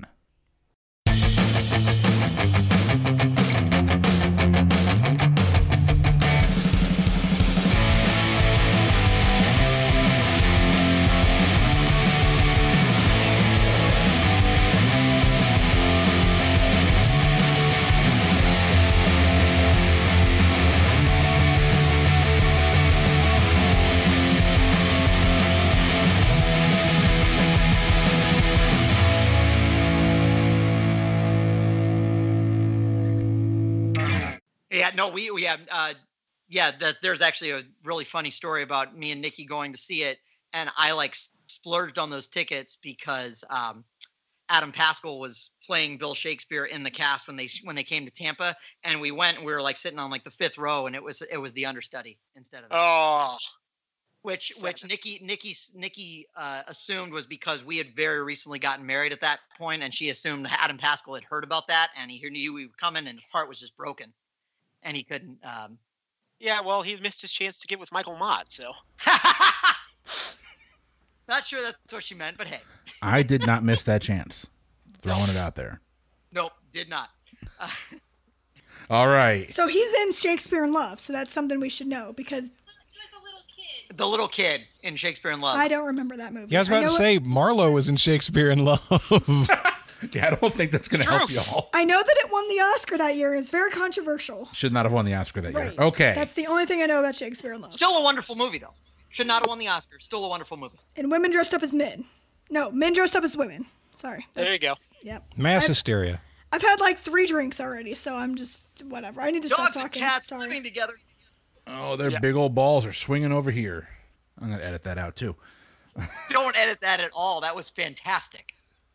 Yeah, no, we have, there's actually a really funny story about me and Nikki going to see it, and I like splurged on those tickets because Adam Pascal was playing Bill Shakespeare in the cast when they came to Tampa, and we went and we were like sitting on like the 5th row, and it was the understudy instead of which Nikki assumed was because we had very recently gotten married at that point, and she assumed Adam Pascal had heard about that, and he knew we were coming, and his heart was just broken. And he couldn't.
Yeah, well, he missed his chance to get with Michael Mott, so.
Not sure that's what she meant, but hey.
I did not miss that chance. Throwing it out there.
Nope, did not.
All right.
So he's in Shakespeare in Love, so that's something we should know because
The little kid in Shakespeare in Love.
I don't remember that movie.
Yeah, I was about to say Marlowe was in Shakespeare in Love.
Yeah, I don't think that's going to help you all.
I know that it won the Oscar that year. It's very controversial.
Should not have won the Oscar that
Right.
year. Okay.
That's the only thing I know about Shakespeare in Love.
Still a wonderful movie, though. Should not have won the Oscar. Still a wonderful movie.
And women dressed up as men. No, men dressed up as women. Sorry.
There you go.
Yep.
Mass hysteria.
I've had like 3 drinks already, so I'm just whatever. I need to stop
Dogs and
talking.
cats
Sorry.
living together.
Oh, their big old balls are swinging over here. I'm going to edit that out, too.
Don't edit that at all. That was fantastic.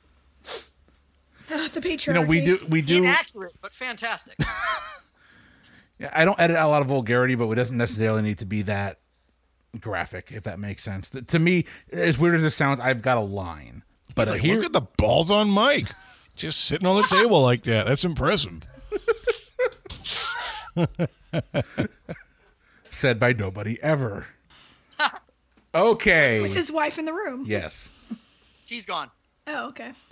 The patriarchy.
You know, we do.
Inaccurate, but fantastic.
Yeah, I don't edit out a lot of vulgarity, but it doesn't necessarily need to be that graphic, if that makes sense. To me, as weird as it sounds, I've got a line. But
Like,
here,
look at the balls on Mike. Just sitting on the table like that. That's impressive.
said by nobody ever. Okay.
With his wife in the room.
Yes.
She's gone.
Oh, okay.